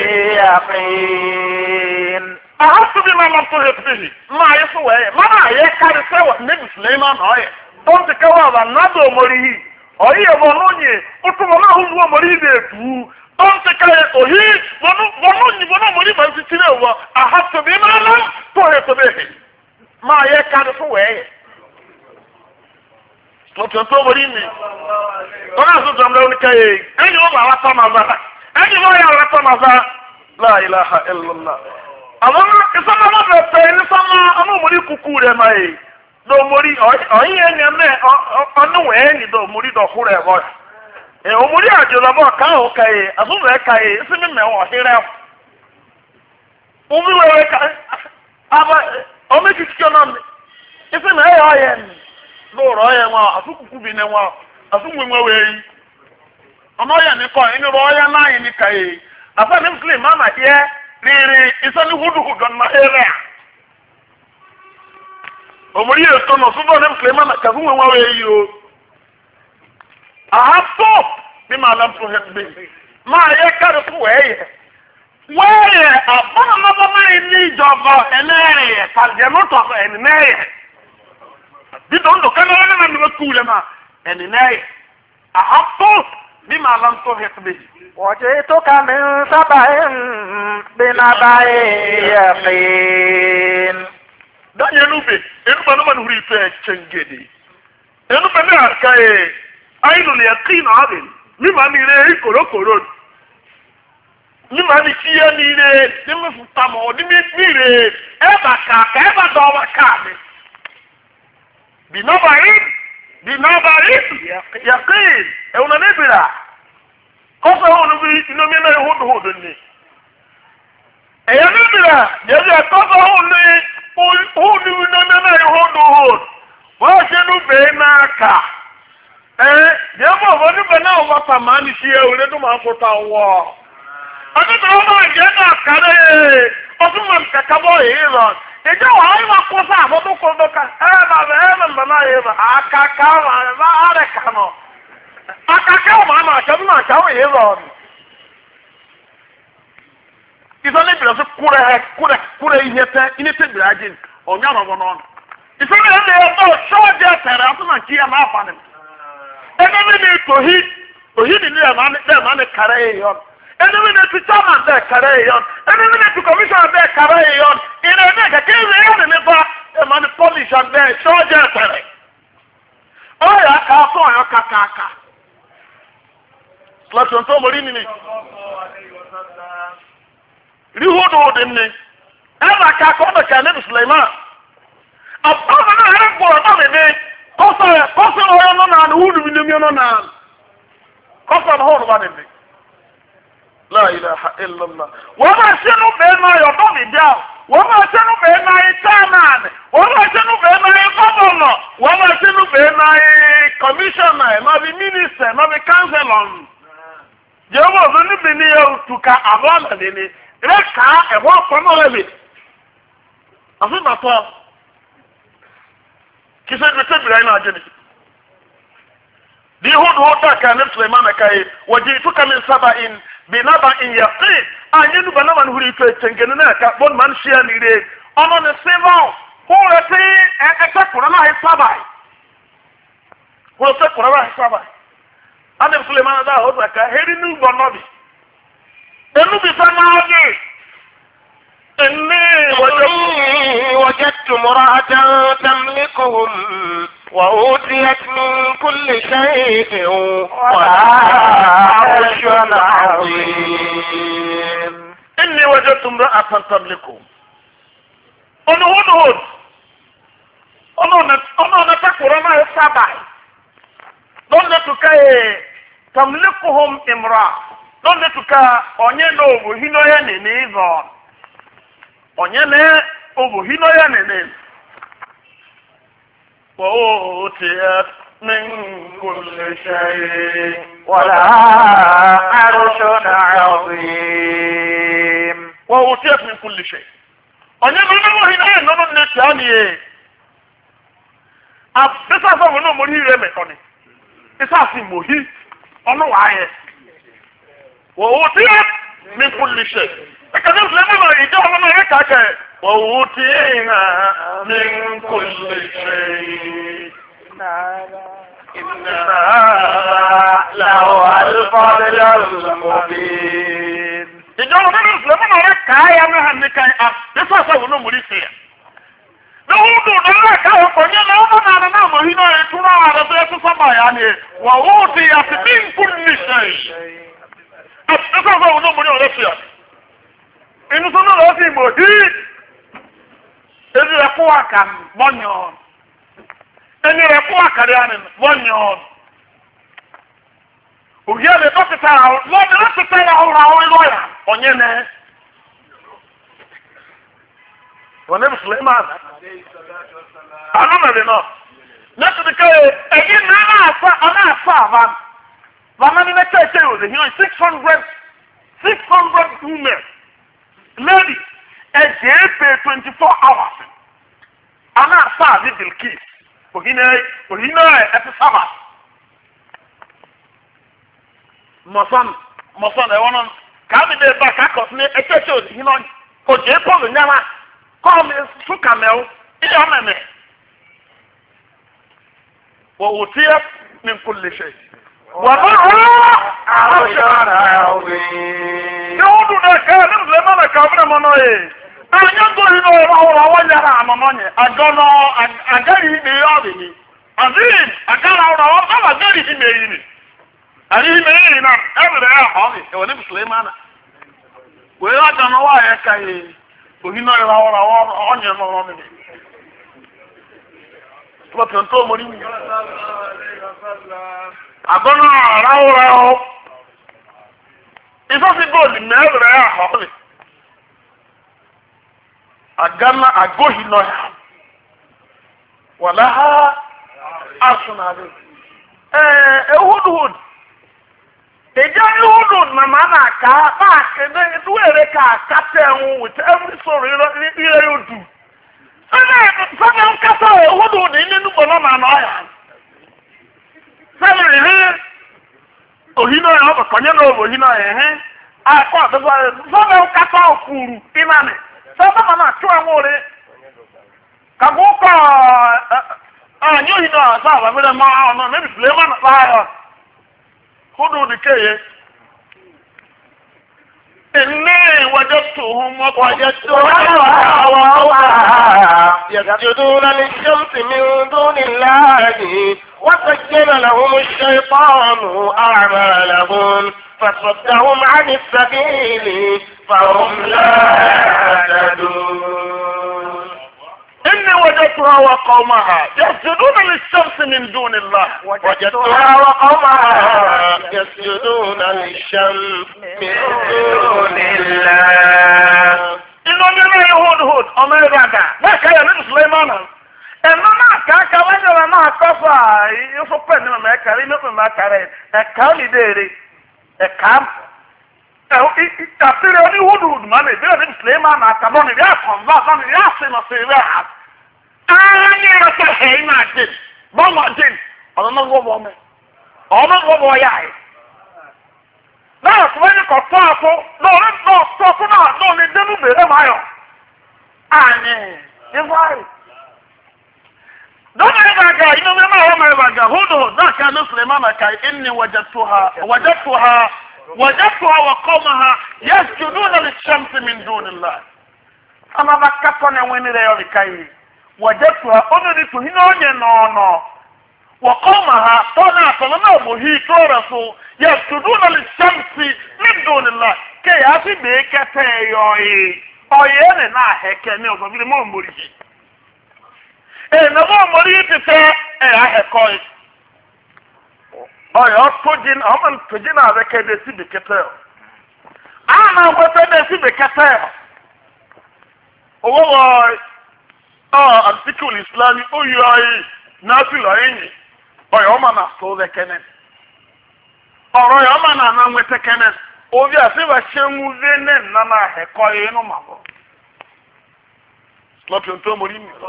يقين. أحط بما لم تحط به ما يسوى ما يكاد سوى النبي سليمان هاي تونت كوا نادو مريه أي بنوني أتوما ما هو مريه بيتو تونت كوا أهي بنوني مريه بنسيتيروا أحط بما لم تحط به ما يكاد سوى lọ́tọ̀ tó wọlé mi. Wọ́n náà sọ jọ̀mọ́ lórí káyé. Ẹni wọ́n bá wá tọ́ màá bá. Ẹni wọ́n yà wá tọ́ màá bá. La ilaha illallah. Àwọn ìsọ́nà wọn bẹ̀ tẹ̀ ní sọ́nà ọmọ òmùrí kúkú rẹ̀ máa yè. Dòmùrí ọ̀yìn yẹn ní ẹ̀mẹ́ ọ̀nùwẹ̀ ẹ̀yìn dòmùrí dọ̀kú rẹ̀ bọ̀. Òmùrí àjọlọ́bọ̀ káwọ̀ káyé. Àbúrò ẹ̀ káyé. Ìsinmi mẹ́wọ̀n ọ̀hírẹ́. Omi wẹ̀rẹ̀ káyé. Ọmọ lóòrọ̀ ọ̀yẹ̀ wọn àtúkùkù bí ní wọn àtúkùkù wẹ̀ yìí ọmọ ọ̀yẹ̀ nìkan ẹni rọ ọ̀yẹ̀ náà yìí nìka yìí àfẹ́ni muslim máa máa yẹ rírì ìsọ́ni húdùhùdù ọ̀nà ẹ̀rẹ̀ à òmùrí ètò náà súnbọ̀ ní muslim máa máa kàfún wọn wẹ̀ yìí o àhàtó bí máa lọ fún ẹ̀ gbé máa yẹ kárí fún wẹ̀ẹ́yẹ wẹ́ẹ̀yẹ àbọ̀nà lọ́bọ̀ máa ní ìjọba ẹ̀nẹ́ẹ̀yẹ kàlùjẹ̀mọ́tò ẹ̀nẹ́ẹ̀yẹ dídò ńdò kánú wọn náà nínú kúlẹ̀ máa ẹni náà yẹ àhàpọ̀ bí màá lọ tó hẹ tó bẹ́ẹ̀. وجئتك من سبأ بنبأ يقين. dáyé ẹnu bẹ ẹnu bẹ ẹnu huri fẹ kyẹngẹdẹ ẹnu bẹ ní àká yẹ ayélu lè kí náà bẹ ní màá ní ilé kòrókòró ní màá ní kíyẹ ní ilé ní mi fún tamọ ní mi ní ilé ẹ bá kàkà ẹ bá dọ̀ ọ bá ká mi. بنبأ يقين اون نبلا قصه نبي انه من هدهد ني ẹ̀yẹ́ níbìrà yẹ́bi ẹ̀kọ́sọ̀ òun ní nínú ìhóòdù hòd wọ́n ṣe ní bẹ́ẹ̀ náà kà yẹ́ bọ̀ wọ́n níbẹ̀ náà wọ́n pa màá ní ṣe òun lẹ́dùn máa kó ta wọ́ ọdún tó wọ́n máa jẹ́ náà kárẹ́ ọdún máa kàkà bọ́ èyí lọ ìjọ wàá yìí máa kó sáà fọ́tún kó dọ́ka bàbá náà yẹ bà àkàkà àrẹ kà nọ àkàkà máa ṣàbí máa ṣàwọ̀ èyí lọ ìsọ̀lẹ̀ ìbílẹ̀ sọ kúrẹ́ ihe tẹ́ iné tẹ́ ìbílẹ̀ ajé ọ̀nyá ọ̀nà ọ̀nà ìsọ̀lẹ̀ ìbílẹ̀ yẹn bọ̀ ṣọ́ọ̀dì ẹ̀tẹ̀rẹ̀ àtúnà kí ẹ̀ máa fa ni ẹni mi ni tòhí ni ní ẹ̀ máa ní kàrẹ́ yìí yọ̀n ẹni mi ni ti chairman bẹ́ẹ̀ kàrẹ́ yìí yọ̀n ẹni mi ni ti commissioner bẹ́ẹ̀ kàrẹ́ yìí yọ̀n ìrìn ẹ̀dẹ́ kẹ̀kẹ́ ìrìn ẹ̀yọ́ ni nípa ẹ̀ máa ní polish and bẹ́ẹ̀ ṣọ́ọ̀dì ẹ̀tẹ̀rẹ̀ ọ̀yà ká fún ọ̀yọ́ kàkàkà lọ́tún tó mọ̀ rí nìyí rihudu odi nne ẹnna ká kọ́ńtà kí anabi suleiman ọ̀pọ̀lọpọ̀ náà yẹn gbọ́ ọ̀nà mi ní kọ́sọ̀ ọ̀yọ́ nọ nàá hudu mi nìyẹn nọ nàá kọ́sọ̀ ọ̀nà hóró bá ní mi la ilaha illallah wọ́n máa ṣe nu bẹ́ẹ̀ náà yọ̀ bọ́ mi bíà wọ́n máa ṣe nu bẹ́ẹ̀ náà yẹ chairman wọ́n máa ṣe nu bẹ́ẹ̀ náà yẹ gọ́vọ̀nọ̀ wọ́n máa ṣe nu bẹ́ẹ̀ náà yẹ commissioner ẹ̀ máa bí minister ẹ̀ máa bí councillor jẹ́ wọ́n ọ̀dọ́ níbi ní yẹ òtùkà àbọ̀ ọ̀nà nìyẹn rẹ ká ẹ̀họ́ ọ̀pọ̀ náà rẹ̀ mi àfi màtọ́ kí sẹ́ ibi tẹ́bìrì ayé náà jẹ́ ni bí ihudu hó dá ká ní suleiman ẹ̀ka yìí wọ́jì ìtúkà mi sábà in bí nábà in yẹ pé ànyẹ́ nuba náà wà ní huri ìtò ẹ̀kyẹ̀ngẹ̀ni náà ká bọ́ọ̀nù máa ń ṣe é nìire ọ̀nà ní sílvọ̀ hóore tí ẹ̀ka kùrọ̀ náà yẹ sábà hóore tí kùrọ̀ náà yẹ sábà ànyẹ́ suleiman náà hó dá ká hẹ́rì ní ìgbọ̀ náà bì ẹnu bí sẹ́ máa yẹ إني وجدت امرأة تملكهم وأوتيت من كل شيء ولها عرش عظيم إني وجدت امرأة تملكهم أنا هدهد أنا نتكر ما يسابع دون تكاي تملكهم امرأة دون تكا أني نوبو هنا يني نيزون onye na obuhino ya nene wa utiyat min kulli shay wala arshun azim wa utiyat min kulli shay onye na obuhino ya no ne tani e abisa so mo no mo ri re me oni isa si mohi ono wa ye wa utiyat min kulli shay كذا لما يجوا لما يكاك ووتيها من كل شيء إنها له الفضل المبين يجوا لما يكاك يا مهنك يسا سوى نمريسيا نهودو نلاك وقنيا لأنا أنا مهينا يتونا على بيت سما يعني ووتيها من كل شيء يسا سوى نمريسيا inú sọ́nà lọ́wọ́ sí ìmọ̀ dí ẹni rẹ̀ kó àkà mọ́nyọ́n ẹni rẹ̀ kó àkàrí àmì mọ́nyọ́n òyìn ẹ̀rẹ̀ tó ti tẹ́ra lọ́dẹ láti tẹ́ra ọ̀rọ̀ àwọn ilọ́ yà ọ̀nyẹ́ nẹ́ wọ́n ní Suleiman anúmẹ̀rẹ̀ náà lẹ́tù ti kẹ́ ẹ̀yìn náà àfà àbá bàmá ní lẹ́tẹ̀ ẹ̀ṣẹ̀ òdè yìí 600 women lady ẹ̀jẹ̀ pay 24 hours ana asa ní Bilkis òhìnà ẹ̀fẹ̀ sábà mọ̀sán ẹ̀wọ̀n náà káàmì dé bá kákọ̀ ní ẹ̀kẹ́kẹ́ òhìnà òjò pọ̀lù nyàmá kọ́ọ̀mù súnkà mẹ́wọ́ ilé ọ̀mẹ̀mẹ̀ wọ́n wò tí ẹ̀ ní nkúlẹ̀ ṣe. Yóòdù náà ká ní Mùsùlùmí náà ká fún ẹmọ náà yìí. Àyàn tó yìí náà ọ̀rọ̀ àwọn yàrá àmọ́mọ́ yẹn. Àjọ́nà àgáyì ní ọ̀rẹ́ ni. Àzíìn àgára ọ̀rọ̀ àwọn bá àgáyì ní mèyí ni. Àrí mèyí náà ẹ̀rẹ̀ ẹ̀ hàn mí ẹ̀wọ̀n ní Mùsùlùmí náà. Wèé àjọ́nà wà ẹ̀ ká yìí. Òhìn náà yẹra ọ̀rọ̀ àwọn ọ̀nyẹ̀ náà rọ̀ mi. Lọ́tọ̀ tó mọ̀ ní mi. Àgọ́nà àráwọ̀ ìsọ́sí bóòlù mẹ́rẹ̀ àhọ́lẹ̀ agana agohi no ya walaha arsunade ehudhud ehudhud na mana ka ba ke ne duere ka katenwu with every story ire odu sana nkata ehudhud ni nu bono na no ya sana ihe ohino ya ba konye no ohino ya akọ baba sana nkata okuru imane sana mana twa nwore kago ko anyo hino asa ba mere ma no me play man ba hudhud keye إني وجدتهم يسجدون للشمس من دون الله وسجل لهم الشيطان أعمالهم فصدهم عن السبيل فهم لا يهتدون إني وجدتها وقومها يسجدون للشمس من دون الله وجدتها وقومها يسجدون للشمس من دون الله إنه من يهود أما يبقى ما كان من سليمان إنما كاكا وجل ما كفا يفقن ما كريم ما كريم أكالي ديري أكام tafsiri oni hudhud mane bi ni Suleiman atabo ni ya konva ni ya se no se ya ani ra ta he na din bo mo din ono no wo me ono wo ya e na so ni ko to afo no to na no ni denu be re mayo ani e vai don't ever go you know me ma ever go hudhud da ka no Suleiman ka inni wajadtuha وجدتها وقومها يسجدون للشمس من دون الله أنا ذكرتني وين رأيك وجدتها أدريت هنا نو وقومها طلعنا مهي تورثوا يسجدون للشمس من دون الله كي أتي بيكتي يوي أيين ناهكني وفبلي مو مريجي نمو مريجي تي أهكوي ọyọ tojin ọmọ tojin a bẹ kẹ de si bi kẹtẹ ọ ana nkọtẹ de si bi kẹtẹ ọ owó wọ article islami oyè ọyì n'afil ọyìnyì ọyọ ọmọ na so bẹ kẹnẹ ọrọ yọ ọmọ na ana nwẹtẹ kẹnẹ obi ase bẹ hyẹnwu ve ne nana ẹkọ yìí no ma bọ lọpọ ntọ mọri mi.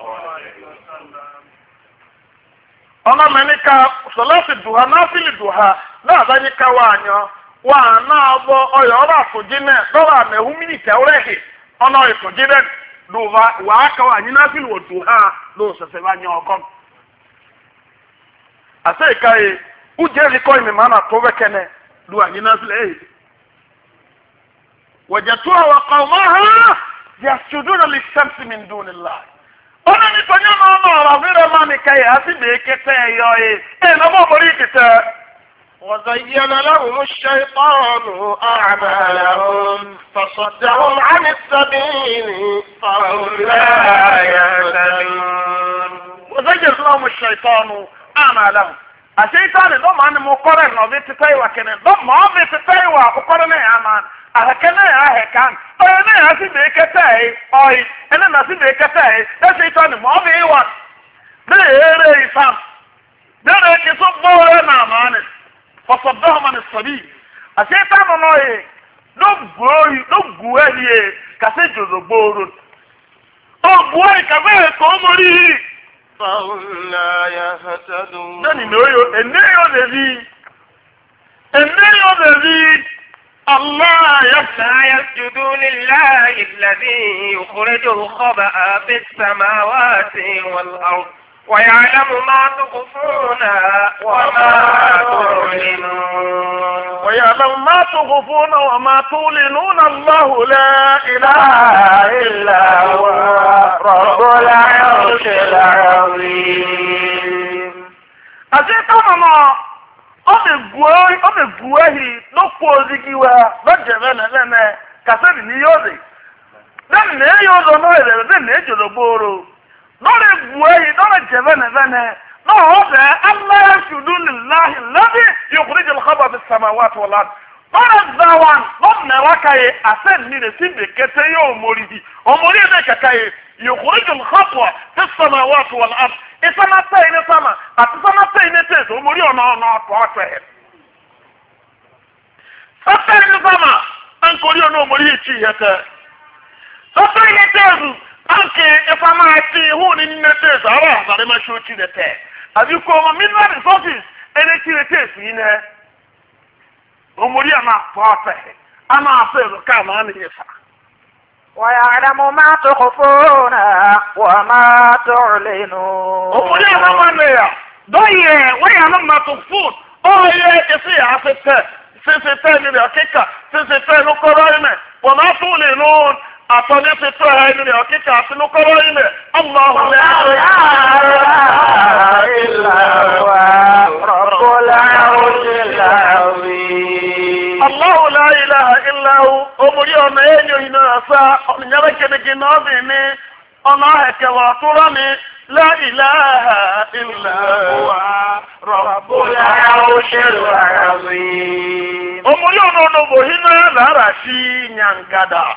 ọ̀nà mẹ́nìkà sọ̀lọ́sì dùhà náfìlì dùhà náà bá nyíkà wà ányọ́ wà náà bọ̀ ọ̀yọ́ ọ̀rọ̀ àfọ̀jì náà lọ́wọ́ àmẹ́hù mínítì ẹ̀wọ́rẹ́ hì ọ̀nà ìfọ̀jì náà dùhà wà á kà wà nyí náfìlì wọ̀ dùhà ló sẹ̀sẹ̀ bá nyẹ́ ọkọ́. àṣẹ ìka yìí ujẹ́ ẹ̀ríkọ́ ìmìmọ̀ náà tó bẹ́kẹ́ náà dùhà nyí náfìlì ẹ̀yìn. wọ̀jẹ̀ tó àwọn qawmaha yasjuduna lish-shamsi min dunillah. Ona ni tonya no ra vira mani kai asi be kete yo na mo bori kete wa zayyana lahum ash-shaytanu a'malahum fasaddahum 'an as-sabil fahum la yahtadun wa zayyana lahum ash-shaytanu a'malahum ashaytan do man mo kore no be tete wa kene do mo be tete wa ko kore na aman ahakene ahekan ene asi be kete oi ene na asi be kete ese itani mo be wa de ere isam de re ki so bore na amane fasaddahum an as-sabil ashaytan no no guehi ka se jozo boro o guehi ka be ko mori fa la yahtadun dani no yo ene yo devi الله يسجد لله الذي يخرج الخبأ في السماوات والأرض ويعلم ما تخفون وما تعلنون ويعلم ما تخفون وما تعلنون الله لا إله إلا هو رب العرش العظيم أجيكم ọmọ lọ́pọ̀ ozigi wa lọ́jẹ̀ mẹ́nẹ̀mẹ́nẹ́ kàfẹ́bì ní yóòdì lẹ́nu ní yóòdò náà rẹ̀ lẹ́nu ní ejòlò gbòòrò lọ́rẹ̀ guehi lọ́rẹ̀ jẹ̀ mẹ́nẹ̀mẹ́nẹ́ náà ọ̀fẹ́ aláyàṣùdú nìláhì lẹ́bí yòkùnrin jẹ́ lọ́kọ́bà fi sàmàwá tó lánà Ora zawan, na wakaye asen ni ne sibe kete yo morihi. O mori ne kakaye yukhrij al khatwa fi as-samawati wal ard. Isana tay ne sama, atsana tay ne te o mori ona to atwe. Sasa ni sama, an kori ona mori chi yete. Sasa ni te anke ifama ati hu ni ne te ara bare ma shochi ne te. Abi ko ma mineral resources ene chi ne te fi ne. Omori ama papa ama afero kama ani yefa ويعلم ما تخفون وما تعلنون omori ama maneya doye waya na matufun oye ese afete sese ni akeka sese no koroime wa ma tulinun atone sese ni akeka atino koroime Allah la ilaha illa huwa rabbul arshil azim Allah la ilaha illa hu omori ona enyo ina asa onyara kedeke na obini ona heke wa turani la ilaha illa huwa rabbul arshil azim omori ona no bohina la rashi nyangada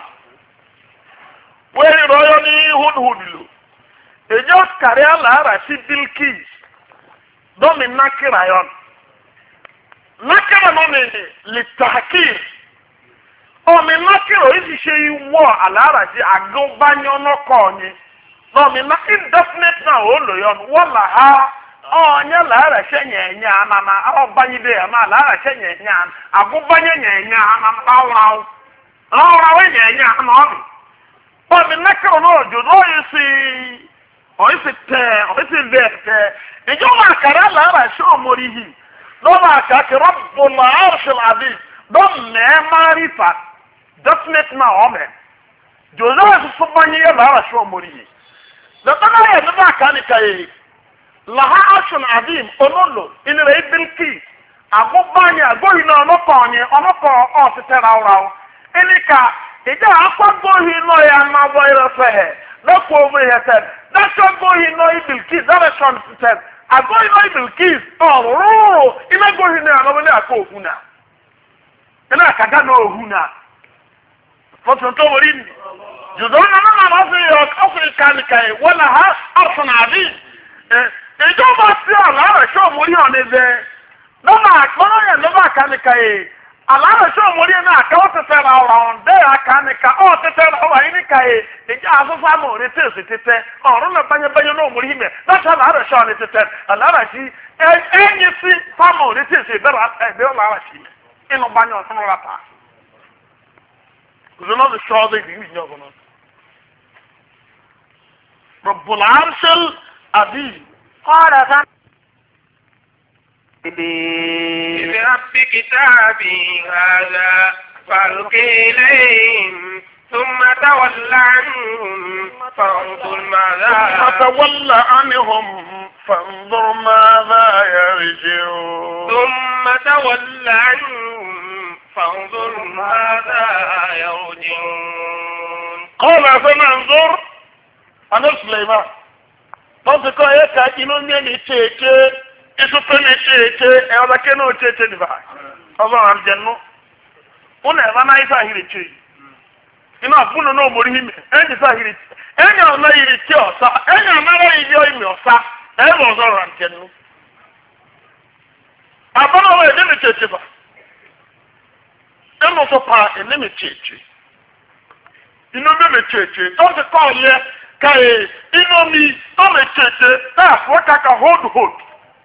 weri royo ni hudhudlu ejo kare ala rashi bilkis domi nakirayon nakira no ni litahkir o mi nakira isi se iwo alaraji agobanyo no ko ni no mi na indefinite na o lo yon wala ha onya lara shenya mama o banyide ama lara shenya agobanyo nyenya mama awra we nyenya ama o mi nakira no jo isi verte ejo ma kara lara sho morihi lọ́wọ́ àkàkì rọ́bùnà arṣil àbí dọ́mẹ̀ márífà definite náà ọmọ joseph sọ́bànyé yẹ lára ṣọ́ mọ́rí yìí lọ́tọ́nà yẹ nígbà àkànníkà yìí làhá arṣil àbí onólò ìnira ìbílkì àgọ́bànyé àgọ́yìn náà ọlọ́kọ̀ ọ̀tẹ̀tẹ̀ ráúráú ẹnìkà ìjà àkọ́gbọ́hìn náà yẹ anáwọ̀ ìrẹsẹ̀ hẹ̀ lọ́kọ̀ ọmọ ìhẹ̀tẹ̀ dáṣọ́gbọ́hìn náà ìbílkì dárẹ́ṣọ́n tẹ̀ agoyi no Bilkis ọrụrụ ime gohi na anọbele aka ohuna ina akaga na ohuna fọtun to wori ni judo na na ọsịrị kanikai wala ha arsan adi ejo ba si ala ara sho mori oneze nọba akpọrọ ya nọba kanikai ala ara sho mori na aka otete na ọrụ de aka nika otete na ọrụ anyị nikai eji asụsa ma ori tete ọrụ na banye na omori ime that's ala ara sho ni tete ala ara si enyi si fama ori tete bera ebe ala ara si inu banye ọsụrụ rata kuzono the show the bi nyo gono rabbul arshil adi قال برب كتابي هذا فألقي إليهم ثم تول عنهم فانظر ماذا يرجعون ثم تول عنهم فانظر ماذا يرجعون قال فننظر أنا سليمان تنظر يكا إنو نيني تيتي isupe na-eche ewabake na ocheche diva ọzọ aljannu una eva na isa hiri che ina bunu no mori hime enyi sa hiri enyi ona hiri che osa enyi amara idio imi osa ebe ọzọ aljannu abana wa ede mecheche ba eno so pa ene mecheche ino me mecheche don the call ye kai ino mi o mecheche ta waka ka hold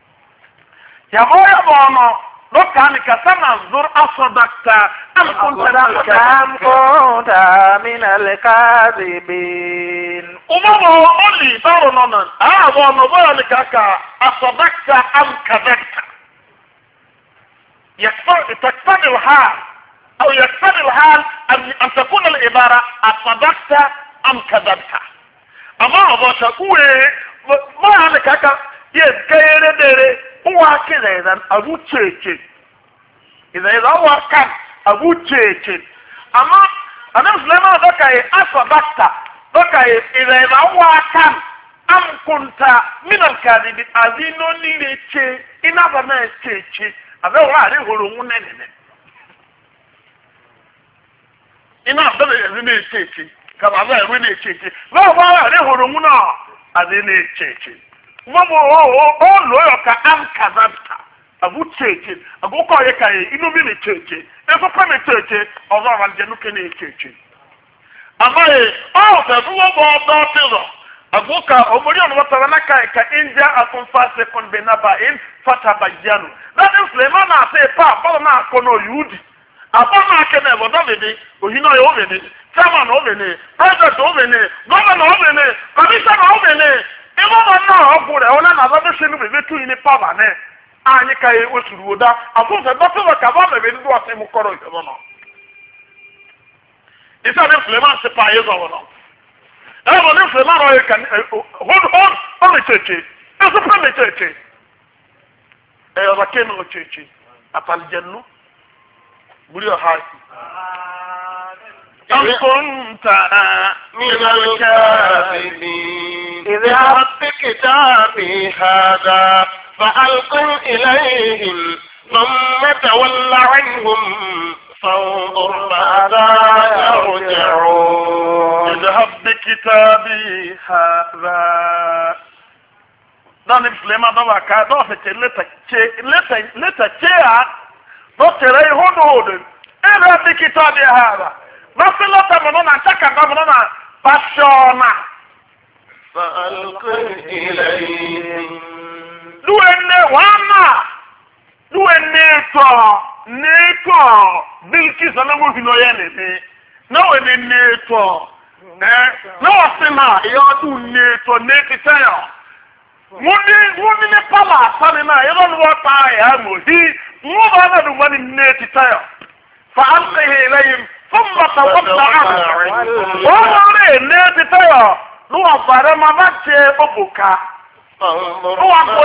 يا ماما لك عنك سننظر أصدقت أم كنت من الكاذبين وماما قول لي دارنا أعظم ذلك أصدقت أم كذبت تكتب الحال أو يكتب الحال أن تكون العبارة أصدقت أم كذبت أما أبا تقول ما عنك يبكي ديري uwa kida idan abu cece idan uwa kan abu cece amma anan sulaiman doka yi asabakta doka yi idan uwa kan am kunta min alkadibin azino ni leche ina ba na cece abe wa ari horo nne ina abada ezi na-echeche ka baba ewe na-echeche baba ya hụrụ mụ na adị na-echeche mama o lo yo ka am kazabta abu cheche abu ko ye kai inu mi ni cheche e so pa ni cheche ọzọ wa je nuke ni cheche amaye o fe bu bo do tiro abu ka omori onu wata na kai ka inja akun fase kon benaba in fatabayanu that is Suleiman na say pa ba na ko no yudi aba na ke na bo David ohino yo obede chairman obede president obede governor obede commissioner obede ịmụma nna ọgwụ rẹ̀ ọ̀nà na azọ́bẹ̀ ṣe níbi ìbẹ́tù yìí ní pàmà náà ànyị ka ya wesuru woda àfọ̀nsẹ̀ dọ́tọ̀lọ̀ ka bá mẹ̀mẹ̀ nínú ọ̀sẹ̀ mu kọ́rọ̀ ìjọba náà. ìsà ní Suleiman ti pa ayé zọ̀wọ̀ náà. ẹ wọ ní Suleiman ọ̀yẹ kà ọ mẹ̀kyẹ̀kyẹ̀ ẹ sọ fún mẹ̀kyẹ̀kyẹ̀ ẹ yọ̀rọ̀ kẹ́ ní ọ̀kyẹ̀kyẹ̀ àtàlìjẹ̀nu bùrí ọ̀há yìí. إن كنت من الكاذبين اذهب بكتابي هذا فألقه إليهم ثم تول عنهم فانظر ماذا يرجعون اذهب بكتابي هذا دون سليمان دوا كا دو فكر لتا ترى هدود اذهب بكتابي هذا Basilota monona chaka monona pasiona. فألقه إليهم. Luene wana. Luene neto. Bilkis anamu vinoyene be. No ene neto. No asema yodu neto tayo. Muni ne pala sanina yoro wata ya mohi. Muba na du mani neti tayo. فألقه إليهم ثم توضع عنه ومري نيتي تيو لو أفضل ما باتي أبوكا لو أقول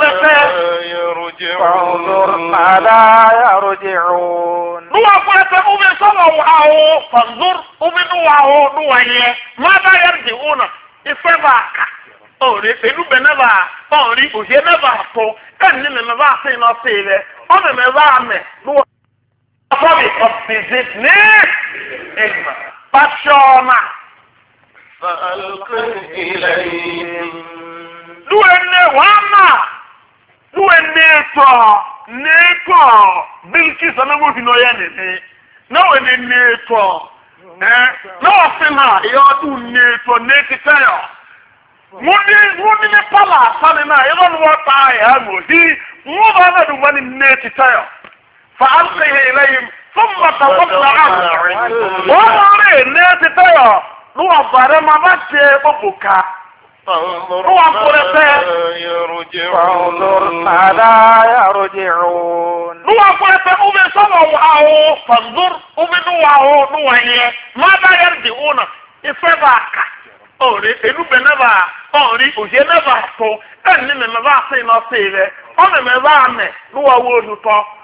فانظر ماذا يرجعون لو أقول أبي صلوا فانظر أبي نوعه ماذا يرجعون إفباك أوري بنو بنبا أوري أجي نبا تو أني نبا سينا سيلة أنا نبا أمي فبزدني علما بشونا فألقه إليهم لوene wana luene neto bilki sana mo fino ya nene na wene neto na wasema yodu neto tayo muni ne pala sana na yelo no ta ya mo di mo ba na du mani neti tayo فألقه إليهم ثم توضع عنه ومري نيتي تيو لو أفضل ما باتي أبوكا فانظر ماذا يرجعون لو أقول أبي صلوا فانظر أبي نوعه ماذا يرجعون إفباك أوري إنو بنبا أوري أجي نبا تو أني نبا سينا سيلة أنا نبا أمي لو أقول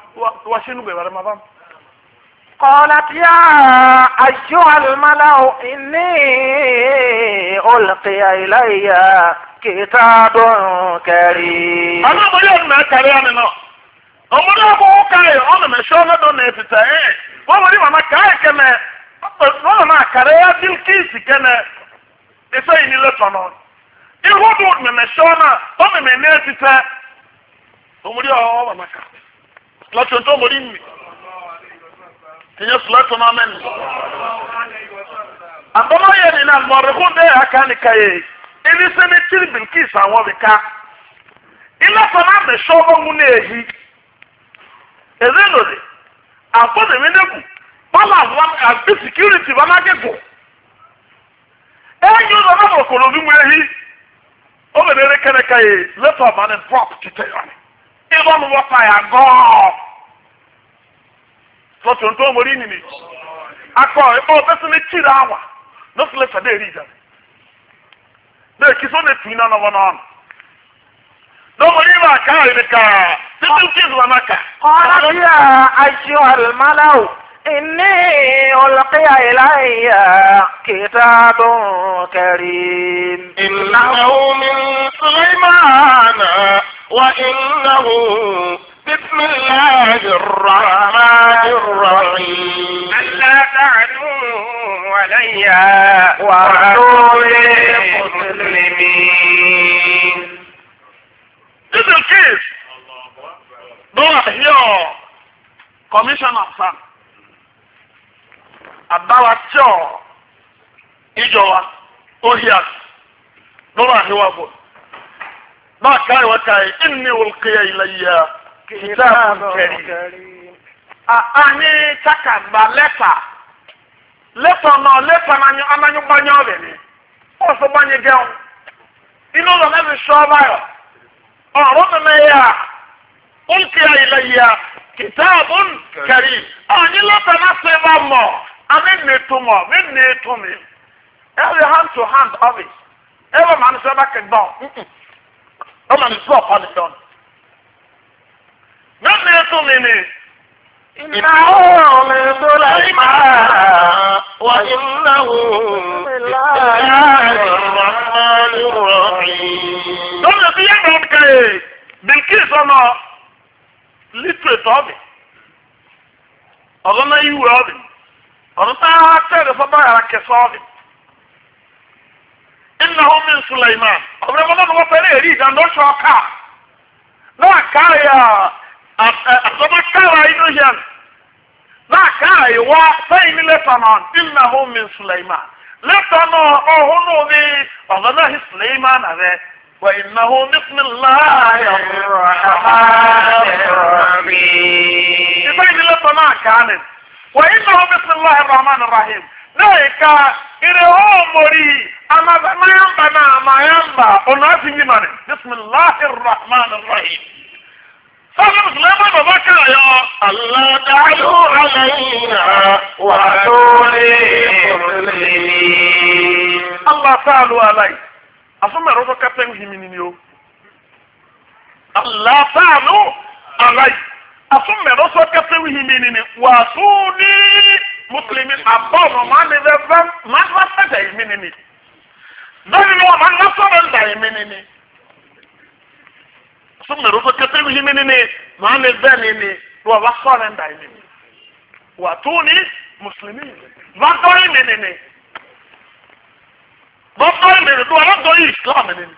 قالت يا أيها الملأ إني ألقي إلي كتاب كريم أنا بيان ما كريم أنا أمنا بو كاي أنا مشونا دون نفتح وأمري ما كاي كنا أنا كريم دلكيس كنا إسأني لتنون إهودو من مشونا أنا من نفتح أمري أنا ما كاي láti ọjọ́ mọ̀rí mi tìyẹ́ sùlẹ́tọ̀ náà mẹ́rin àbọ̀mọ́ yẹ ni náà mọ̀rẹ̀kún dẹ́ àká ní káyé ẹni sẹ́ni tíri Bilkis àwọn bìká ilẹ̀tọ̀ náà mẹ́sọ́ ọmọ ní èyí ẹ̀rẹ́ lòdì àbọ̀dẹ̀mí nẹ́kù bọ́lá àwọn àbí security wọn agẹ́gùn ẹ̀yìn ọ̀dọ̀ náà mọ̀kòrò bí mu èyí ó bẹ̀rẹ̀ ẹ̀rẹ́ kẹ́rẹ́ káyé lẹ́tọ̀ àbáni drop títẹ̀ yọ̀ni ìbọn mi wọ́n fàyà gọ́ọ̀ lọ́tọ̀ tó mọ̀ rí nìyí akọ ìbọn bẹ́sẹ̀ ní tìrì àwà lọ́sọ̀lẹ̀ fẹ̀ dẹ́ rí ìjà bẹ́ẹ̀ kí sọ́nà tì iná lọ́wọ́ náà lọ́mọ yìí wà káàrí ni ká títí kí ìzùwà náà kà. قالت يا أيها الملأ إني ألقي إلي كتاب كريم إنه من سليمان وإنه بسم الله الرحمن الرحيم ألا تعلوا علي ورسول مسلمين. This is the case. Don't hear commissioner son. Abawacho Ijowa Ohias. Don't hear what. ما كاي وكاي إني ألقي إلي كتاب كريم. أني تكتب lẹ́tọ̀ náà lẹ́tọ̀ amányúgbá ní ọ̀rẹ́ ni ó sọ bá yẹn jẹun inú lọ mẹ́rin sọ báyọ̀ ọ̀rọ̀ mẹ́mẹ́ yà ó ń kíra ilẹ̀ yà kìtàbùn kẹrì ọ̀ní lẹ́tọ̀ náà ṣe bá mọ̀ àmì nìtú mọ̀ mí nìtú mi every hand to hand office every man sọ bá kẹgbọ́n ọmọ mi sọ ọ̀pá nìkan mí nìtú mi ni. إنه من سليمان وإنه بسم الله الرحمن الرحيم. دولة في يوم كي بالكيس أنا لتريت أبي أظن أيوة أبي أظن أكثر فضايا ركس أبي إنه من سليمان أبرا مدن وطري ريد أنه شوكا لا كايا أصبحت إنه لا كاي وفين لسنان إنه من سليمان لسنا أهنو ذي أغنى سليمان هذا وإنه بسم الله الرحمن الرحيم فين لسنا كانت وإنه بسم الله الرحمن الرحيم ذلك إرهو مري أما ما ينبع أناسي جماني بسم الله الرحمن الرحيم صاحب سليمان باباكا يا الله تعالوا علينا وعلوني مسلمين الله تعالوا علي أصلا رضا كابتن همينيو الله تعالوا علي أصلا رضا كابتن همينيو وعلوني مسلمين أبوه ما نذبن ما نفسد همينيو داني ما نفسد همينيو summa rufa katem himinini maana dhanini wa wasala ndaini watuni muslimin vadoi menene vadoi menene do vadoi islam menene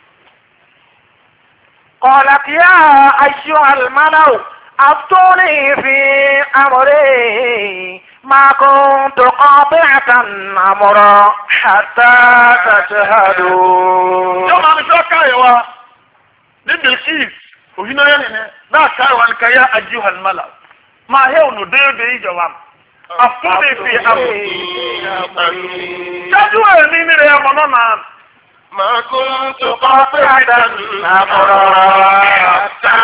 قالت يا أيها الملأ أفتوني في أمري ما كنت قاطعة أمرا حتى تشهدون يوم أنا شاكا يوا للبلقيس وهنا يعني لا كارو أنك يا أيها الملأ ما هي ندير جواب أفتوني في أمري جدوا مين يا منانا ما كنت قاطعة أمرا حتى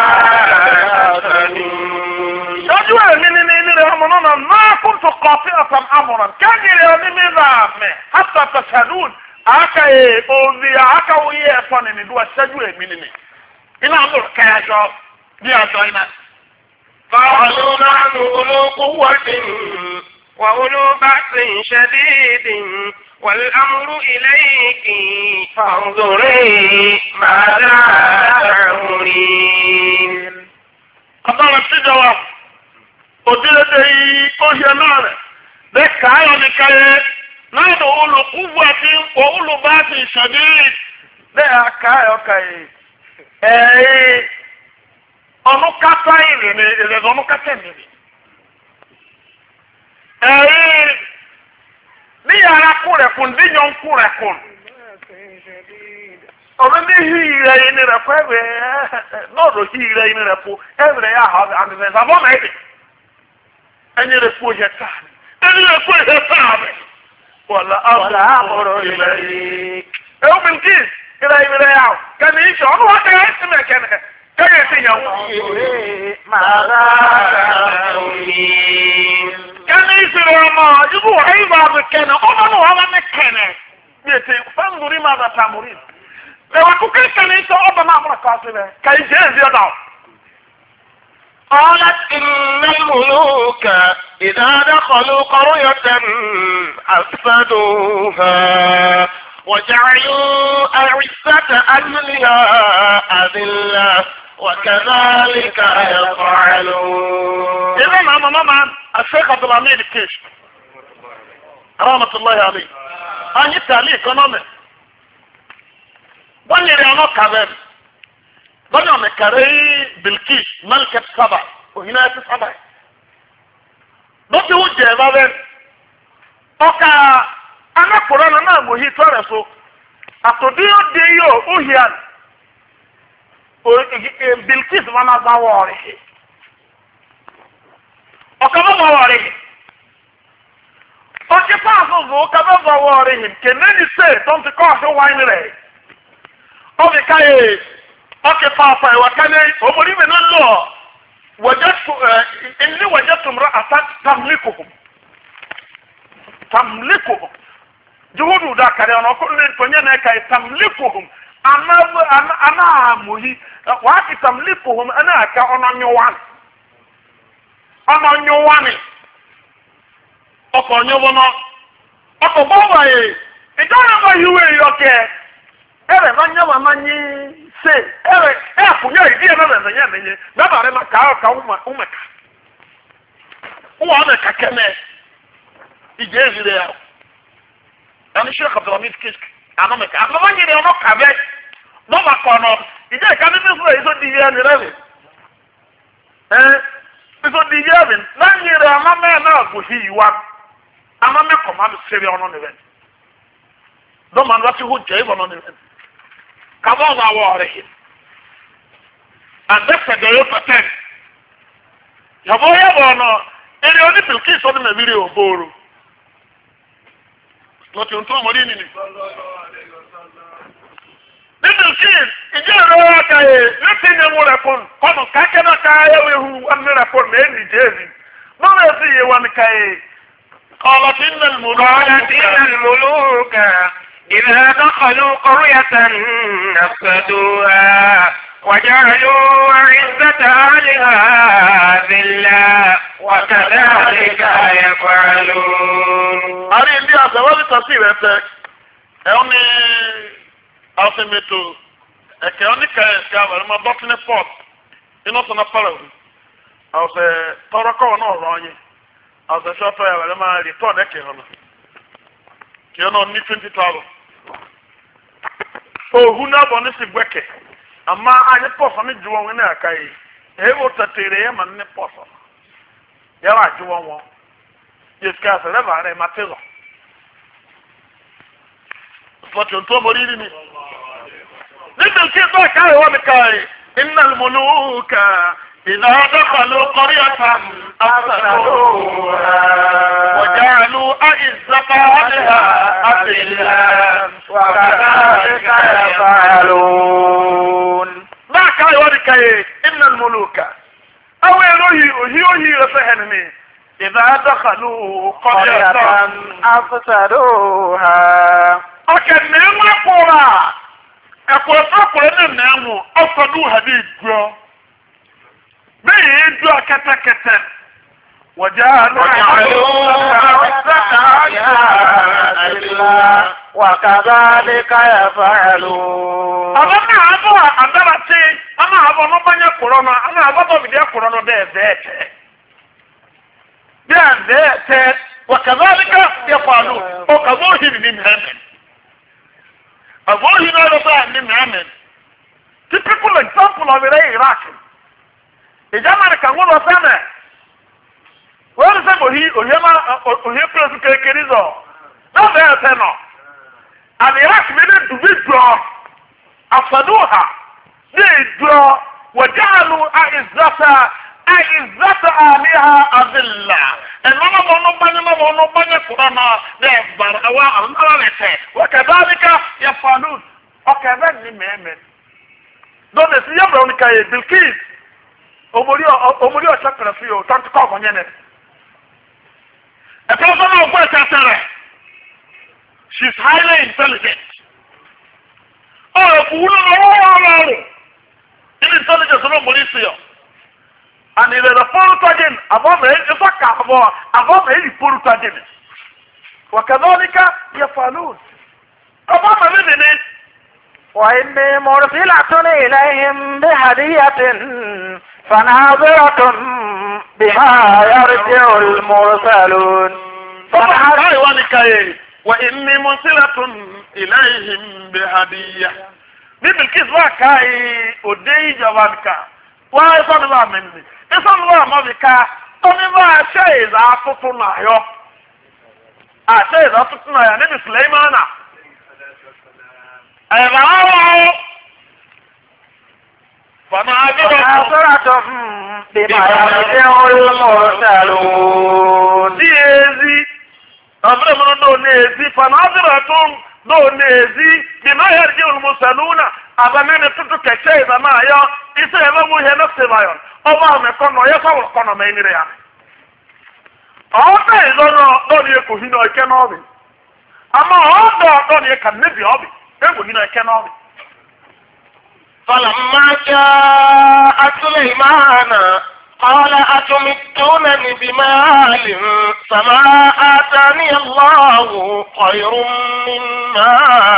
جدوا مين يا منانا ما كنت قاطعة أمرا كان يا مين حتى تشهدون aka ozi aka oye efo ni do asaju eminini ina amur kayajo bi ajo ina قالوا نحن أولو قوة وأولو بأس شديد والأمر إليك فانظري ماذا تأمرين. قال الجواب قلت أوهي نار ذلك عيونك نحن أولو قوة وأولو بأس شديد ذلك عيونك ọ̀nù kata ìrìn ní ìrìn ọ̀nù kata ìrìn. Ní yàrá kúrẹ̀kùn, ní yàn kúrẹ̀kùn. Ọ̀rọ̀ ní hí ìrẹ̀ yìí ní rẹ̀kọ́ ẹ̀rẹ̀ lọ́dọ̀ hí ìrẹ̀ yìí ní rẹ̀kọ́ ẹ̀rẹ̀ yà hà àmìfẹ́ ìsàbọ̀ náà ẹ̀dẹ̀. Ẹni rẹ̀kọ́ yẹ káàmì. Ẹni rẹ̀kọ́ yẹ káàmì. Wàlá àmọ̀rọ̀ ìrẹ̀ yìí. Ẹ̀wọ̀n mi kí ìrẹ̀ ìrẹ̀ yà kẹ́ni ìṣọ̀ ọ̀nù wá kẹ́ ẹ̀ sí mẹ́kẹ́nẹ̀. Kẹ́yẹ̀ sí yẹn wọ́n. Kẹ́ni ìṣẹ̀lẹ̀ ọmọ ibú ẹ̀yìn bá bẹ kẹ́nẹ̀ ọmọ náà wọ́n bá ní kẹ́nẹ̀. Bí ètè fẹ́ǹdùrí máa bẹ tàmùrí. Ẹ̀wà kúkẹ́ kẹ́ni ìṣẹ̀ ọba náà múra kọ́ sí bẹ́ẹ̀. Kẹ́yìn jẹ́ èzí ọ̀dà. قالت إن الملوك إذا دخلوا قرية أفسدوها وجعلوا أعزة أهلها أذلة وكذلك يفعلون. إذا ماما الشيخ عبد الحميد الكيش rahmatullahi alayhi anyi tali economy banyere ono kaben banyo me kare Bilqis malkat Saba ohina ti Saba dobi uje baben oka ana Quran na mo hi tore so atodi ode yo ohian o Bilqis wana bawore oka bawore oke paso zo oka bawore him kenani say don't call him wine re obi kai oke papa wa kane omori me no lo wajadtu inni wajadtu imra'atan tamlikuhum juhudu da kare ono ko le tonye na kai tamlikuhum ana muhi wa ki tamlikuhum ana ka ono nyowan oko nyowono oko bawa e idara ba hiwe yoke ere banya manyi se ere akunya idea na banya menye na bare maka ka umeka uwa na kakene ijezire ya ani Sheikh Abdulhamid Kisk anomeka amanyi de ono kabe no makono ije ka ni so iso divya ni rele iso divya bin nanyire amame na gohiwa amame komando sebe ono ne ben do man wati hu jey ono ne ben kabo za wore and that's the day pattern yabo yabo no ere oni Bilqis oni me biri oboro lọ́tí ohun tó mọ̀ rí nìyí. Nínú kí ìjọ ìrọ̀ ọ̀kà yìí láti ní ewu rẹ̀ fún ọ̀nà kákẹ́ náà ká ewu ihu ọ̀nà rẹ̀ fún mẹ́rin ìjẹ́bi. Lọ́nà èsì yìí wọn ká yìí. قالت إن الملوك إذا دخلوا قرية نفسدوها وجعلوا عزة أهلها ذلا وكذلك يفعلون. أري اللي أزوال تصير أوني أسميتو أكيوني كأسكابر ما بطني فوت إنه سنفرغ أو ستركوا نوراني أو سشوفوا يا ولما ريتون أكيونا كيونا ني 20,000 هنا بني سبوكي أما أنا بوسا مي جوان ونا كاي هيو تتيري يا من بوسا يا وا جوان وان يسكا سلام على ما تيزو فتون تو مريني نبل كي دو كاي وان كاي إن الملوك إذا دخلوا قرية أفسدوها وجعلوا أعزة أهلها أذلة وكذلك يفعلون. لا كاي وركاي إن الملوك أو يلوهي رفهنني إذا دخلوا قرية أفسدوها أكن نعم قرى أقول نعم أفسدوها دي جو بيدوا كتكتا وجعلوا وكذلك يفعلون. أنا أبغى نبني كورونا أنا أبغى بدي كورونا ده وكذلك يفعلون وكذوه من هامن أذوه من هامن typical example of Iraq. Ìjọba kan wọ́n lọ sẹ́mẹ̀. Wọ́n lọ sẹ́mẹ̀ òhìẹ́ pẹ̀lú kékeré zọ. Náà bẹ́ẹ̀ sẹ́ nọ. Àmì Iraq mi ní dùbí dùọ́. Àfẹ́dúhà ní ìdùọ́. Wọ̀jáàlú àìzọ́tà àmìhà àzìlà. Ẹ̀nàmọ́ ọ̀nà bányẹ́ kúrọ̀ náà bẹ́ẹ̀ bàrà àwọn alárẹ̀tẹ̀. Wọ̀kẹ̀dáríkà yẹ fàlù. Ọkẹ̀ bẹ́ẹ̀ ni mẹ́mẹ́. Dọ́nà sí yẹ́bùrọ̀ ní kàyé Bilqis. Omori ọ̀ṣẹ́kẹ̀rẹ̀ fi yóò tọ́ntí kọ́ ọ̀gbọ̀nyẹ́ nẹ. Ẹ̀kọ́ sọ́nà ọgbọ́ ẹ̀ṣẹ́ṣẹ́rẹ̀. She is highly intelligent. Ọ̀rọ̀ kùwúrò ọ̀rọ̀ ilé intelligence ló mọ̀ ní sí ọ. And ìrẹ̀rẹ̀ fọ́rútọ́gìn àbọ̀mẹ̀ ìfọ̀kà àbọ̀mẹ̀ èyí fọ́rútọ́gìn. Wàkàdọ́níkà yẹ fàlùn. Ọbọ̀mẹ̀ mi nìní. وإني مرسلة إليهم بهدية فناظرة بما يرجع المرسلون. فهاي وانكاي واني مرسلة اليهم بهدية بيبلكيس واكاي ودي جوانكا وايصان با مني ايصان با مبكا توني با شيء عطتنا يو شيء عطتنا يا نبي سليمان ايوه فناظرة بما يرجع المرسلون ديزي أبرم دونيزي فناظرة دونيزي بما يرجع المرسلون أبنان تتوك شيء ما يا إذا يبغوا هي نفس بايون أما هم يكونوا يسووا كونوا ما ينيريان أودا إذا دوني يكوهينو يكنوبي أما أودا دوني يكنبي أبي يكوهينو يكنوبي فلما جاء سليمان قال أتمدونني بمال فما آتاني الله خير مما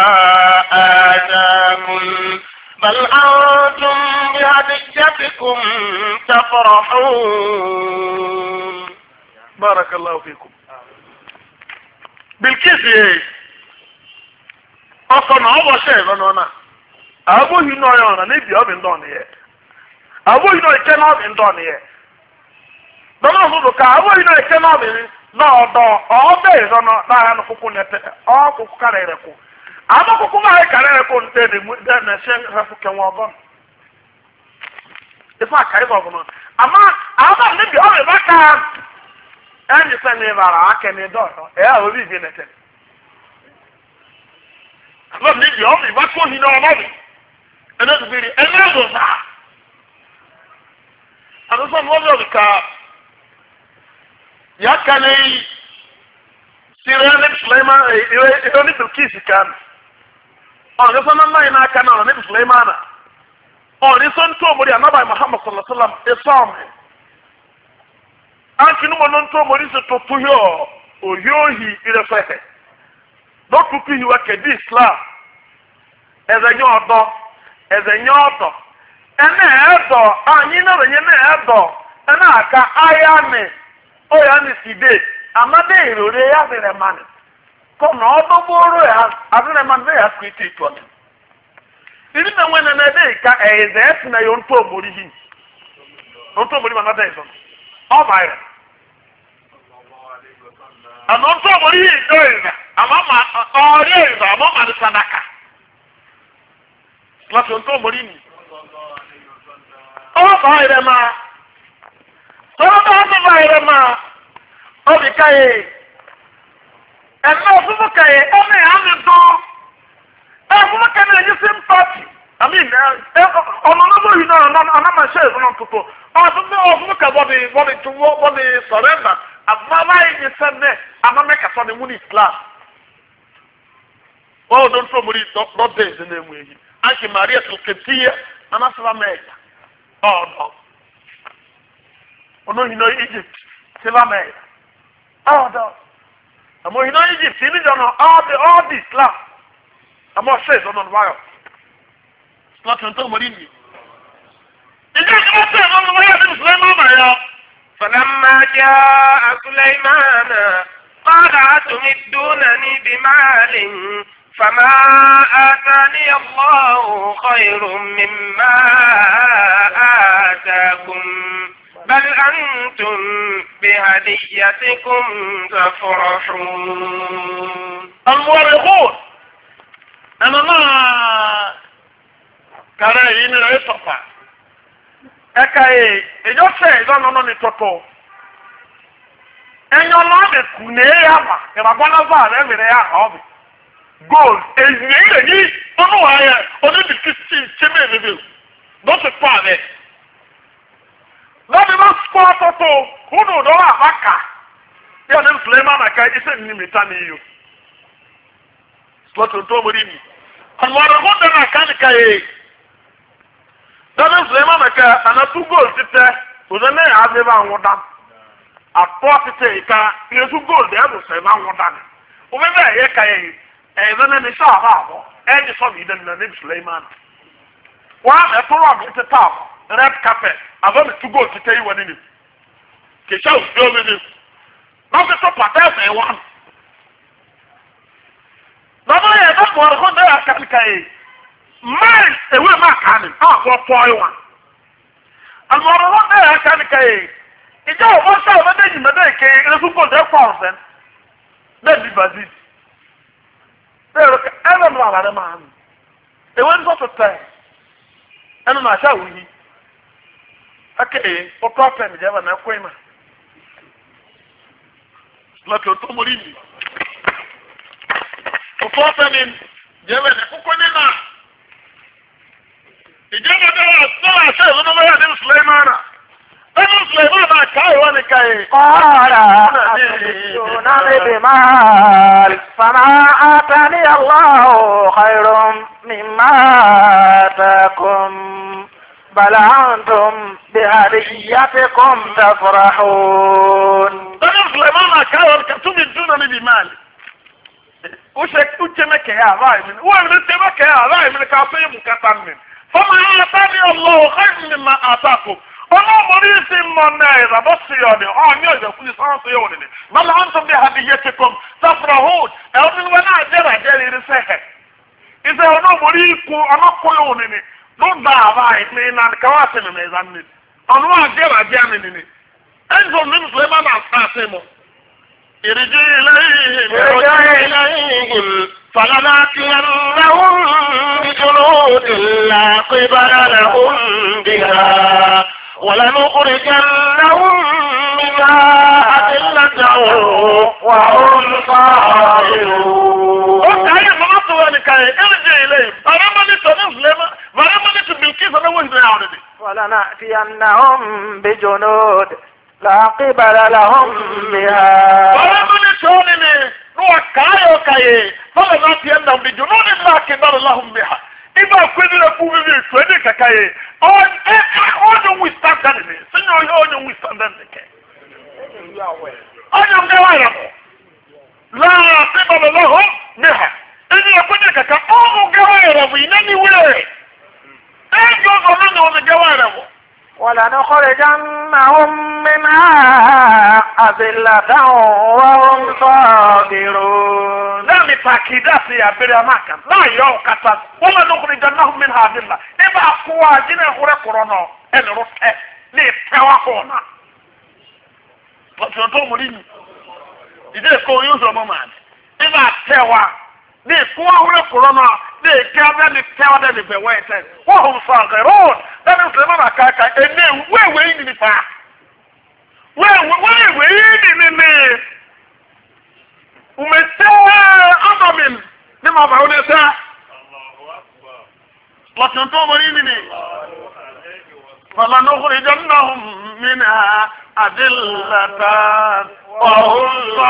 آتاكم بل أنتم بهديتكم تفرحون. بارك الله فيكم. بالكيس أصلا هو شيء أنا abụghị nọ ya ọna n'ebi ọbị ndị ọnụ ya abụghị nọ ike n'ọbị ndị ọnụ ya dọna ọzụzụ ka abụghị nọ ike n'ọbị n'ọdọ ọbẹ ịzọ nọ n'ahịa n'ụkwụkwụ nete ọkwụkwụ karịrị kwụ abụkwụkwụ maghị karịrị kwụ nte na-eche nhafu kenwe ọgọ ife aka ịzọ ọbụla ama abụghị n'ebi ọbị baka enyi sị na ịbara aka n'ịdọ ọdọ ya obi ibi nete abụghị n'ebi ọbị baka ohi n'ọbị ẹnẹ tó bìrì ẹnẹ ẹdùn náà àdúgbò wọn lọ ká yàkà ní sírẹ ní Sulaiman ìrẹ ní Bilkis kan ọ̀nà sọ́nà náà yìí náà kan náà ní Sulaiman ọ̀nà sọ́nà tó mọ̀rí anábàá Muhammad sallallahu alaihi wasallam ẹ̀sọ́ọ̀mù àǹkì ní wọn tó mọ̀rí sí tuntun yìí òhì òhì ìrẹsẹ̀ lọ́tùtù yìí wà kẹ́dí Islam ẹ̀zẹ̀ yẹn ọ̀dọ́ eze nye ọdọ ene edo anyị nọrọ nye na edo ene aka ahịa mi oya ni side amade irore ya dịrị mmanụ kọ na ọdọ gboro ya adịrị mmanụ ya kwiti ito ni iri na nwene na ede ka eze esi na yo nto omori hi nto omori mana da izo ọ bayere ano nto omori hi do izo ama ma ọrịa izo ama ma dị sadaka láti ohun tó mọ̀rí nì. Ọwọ́ bá ẹ̀rẹ̀ máa. Ọwọ́ bá ẹ̀rẹ̀ máa ẹ̀rẹ̀ máa. Ọbì káyè. Ẹ̀mẹ́ òfúfú káyè ẹ̀mẹ́ àmì dán. Ẹ̀fúnfú káyè ẹ̀yẹ sí mpáàtì. Àmì ọ̀nà ọ̀nà yìí náà anamọ̀ṣẹ́ ìfúnná tuntun. Ọ̀fúnfú ká bọ́dì sọ̀rẹ́ndà. Àbúrò báyìí ní sẹ́ndẹ̀ anamẹ́kàtọ́ ni mú ní Islam. Wọ́n ò tó mọ̀rí dọ́dẹ̀ ìdí náà mú èyí. Anki Maria Tulketia anasaba mẹ́ta ọ̀dọ̀ ọ̀nà Egypt saba mẹ́ta ọ̀dọ̀ àmọ́ ìhìnà Egypt ní ìjọba ọ̀dọ̀ Islam àmọ́ ṣe ìsọ̀nà wáyọ̀ láti ọ̀tọ̀ mọ̀rí nìyí. ìjọ ìjọba ṣe ìsọ̀nà wáyọ̀ ní Sulaiman yọ. فلما جاء سليمان قال أتمدونني بمال فما آتاني الله خير مما آتاكم بل أنتم بهديتكم تفرحون. المورخون أنا ما كارين العصفة أكاي إجو سي إذا نوني توتو أنيو لابي كوني ياما يبقى نظار أمي يا هابي gold èyí èyí ọdún wa yẹ ọdún bí kìsì ṣẹlẹ bèbè lọsẹ fún àbẹ lọbi bá sọ ọtọtọ húnù lọ́wọ́ àbáka yẹ ọdún Sulaiman àká iṣẹ nínú mìta nìyí lọtọ tó mọrí mi àwọn ọmọ dáná àkànníkà yẹ lọdún Sulaiman àká ànátú gold títẹ òṣèlú náà àbẹ bá wọn dá àtọ títẹ ìka ìyẹsù gold ẹ bùsẹ bá wọn dá ni òfin bẹ́ẹ̀ yẹ ká yẹ yìí. ẹ̀yẹ́dẹ́ náà ní sọ àbá àbọ̀ ẹ̀yẹ́ sọ mi dẹ́ nínú níbi Sulaiman wọ́n á ẹ̀tọ́rọ̀ àbọ̀ títà àbọ̀ red carpet àbọ̀ mi tú gold títẹ̀ yìí wọ́n nínú kìsà òfin omi ni lọ́sí tó pàtẹ́ẹ̀sì wà. Bàbá yẹn bá bọ̀ ọ̀rọ̀ náà kàníkà yìí máìlì ewé máa kà ní àwọn pọ̀ ìwà. Àmọ̀rọ̀ náà kàníkà yìí ìjọ òwò sáà ọ̀bẹ́dẹ́ yìí mẹ́tẹ́ ìké ẹ̀rẹ́sùpọ̀ dẹ́ pọ̀ ọ̀sẹ̀ bẹ́ẹ̀ bí bàzí. Bẹ́ẹ̀ ẹ̀rọ mi wà lárẹ́ máa nù. Ewé ní sọ́tò tẹ̀ ẹnu nà àṣà wù yí. Akẹ́ ọ̀tọ̀ pẹ̀ mi jẹ́ bá náà kọ́ ìmà. Lọ́kẹ́ ọ̀tọ̀ mọ́rí mi. Ọ̀tọ̀ pẹ̀ mi jẹ́ bá náà kọ́kọ́ nínà. Ìjọba dára sọ́wọ́ àṣẹ ìlú náà wáyà ní Sùlẹ́mánà. Ẹnu Sùlẹ́mánà káyọ̀ wá ní káyẹ̀. Qala atunabbi bimal fama atani Allahu khayrun mimma atakum bal antum bihadiyatikum tafrahun. Ẹnu Sùlẹ́mánà káyọ̀ kàtúmí dúnà níbi máàlì. Ó ṣe mẹ́kẹ̀ẹ́ àbáyé mi. Wọ́n mi ṣe mẹ́kẹ̀ẹ́ àbáyé mi ká fẹ́ mú kátà mi. Fama atani Allahu khayrun mimma atakum. Ọlọ́mọdé sì mọ náà ìràbọ̀ sí ọ̀dẹ̀ ọ̀ní ọ̀jẹ̀ fún ìsọ́nà sí ọ̀dẹ̀ ni. Bàbá ń tún bí adìyẹ ti kọ́ safrahun ẹ̀rọ ní wọn náà jẹ́ ìràjẹ́ rere sẹ́hẹ̀. Ìṣe ọlọ́mọdé ikú ọlọ́kùnrin òní ni ló ń bá àbá ìpín iná káwá sí mi ní ìzá mi. Ọ̀nà wọn jẹ́ ìràjẹ́ mi nìní. Ẹ̀ńsọ̀ mi nìṣẹ́ máa náà sá sí mu. Ìrìjì ilẹ̀ فلنأتينهم بجنود لا قبل لهم بها ولنخرجنهم منها أذلة وهم صاغرون. أوكي ما ارجع إليهم فرمني بالكيس أنا وين يعودني. ولنأتينهم بجنود لا قبل لهم بها. فرمني شونني نوكايو كاي فلنأتينهم بجنود لا قبل لهم بها. Iba kwedi la fu bibi kwedi kakaye. On withstand that ni. Sinyo on withstand that ni. On mgewa la qibala lahum biha. Ini kwedi kaka on mgewa rabu inani wile. Ejo zomani on mgewa rabu. ولنخرجنهم منها أذلة وهم صاغرون. لا متأكدات يا بريماكا لا يوم كتاب ولنخرجنهم منها أذلة. إذا أقوى جنا خورة كورونا الرفع لتواقونا. فانتو مريني. إذا كون يوزر ممان. إذا توا لقوى خورة كورونا لكذا لتوا ده لبويته وهم صاغرون. That is the man kaka ene wewe ini ni pa wewe ini ni umesewa adamin ni mabaonesa Allahu akbar watanto marini ni فلنخرجنهم منها أذلة وهم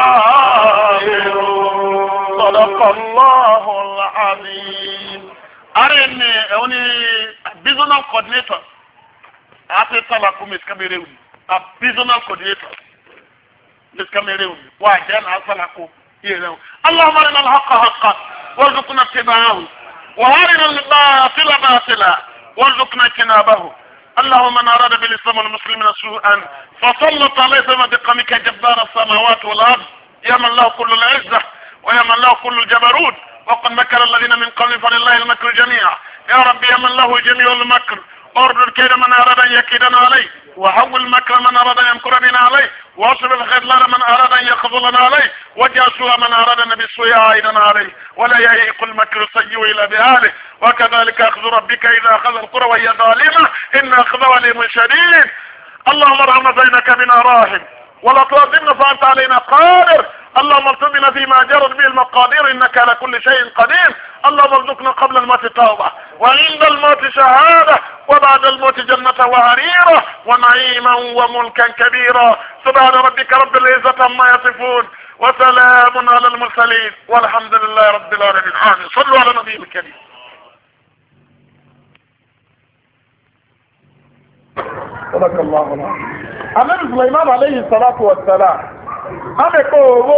صاغرون صدق الله العظيم. أرني أوني business coordinator. Ate talaku Miss Cameroon. A business coordinator. Miss Cameroon. Wajan asalaku. اللهم أرنا الحق حقا وارزقنا اتباعه وأرنا الباطل باطلا وارزقنا اجتنابه. اللهم من أراد بالإسلام والمسلمين سوءا فسلط عليه بقمك جبار السماوات والأرض يا من له كل العزة ويا من له كل الجبروت وقد مكر الذين من قبل فلله المكر جميعا. يا رب يا من له جميع المكر اردد كيد من أراد أن يكيدنا عليه وحول مكر من أراد أن يمكر بنا عليه واصب الخذلان من أراد أن يخذلنا عليه واجعل سوء من أراد أن بالسوء عائدا عليه ولا يهيق المكر السيء إلا بأهله وكذلك أخذ ربك إذا أخذ القرى وهي ظالمة إن أخذ أليم شديد. اللهم ارحم بينك بنا راحم ولا تؤذنا فأنت علينا قادر. اللهم ارزقنا فيما جرت به المقادير انك على كل شيء قدير. اللهم ارزقنا قبل الموت توبه وعند الموت شهاده وبعد الموت جنه وهريره ونعيما وملكا كبيرا. سبحان ربك رب العزه عما يصفون وسلام على المرسلين والحمد لله رب العالمين. آمين. صلوا على النبي الكريم. صدق الله العظيم. النبي سليمان عليه الصلاه والسلام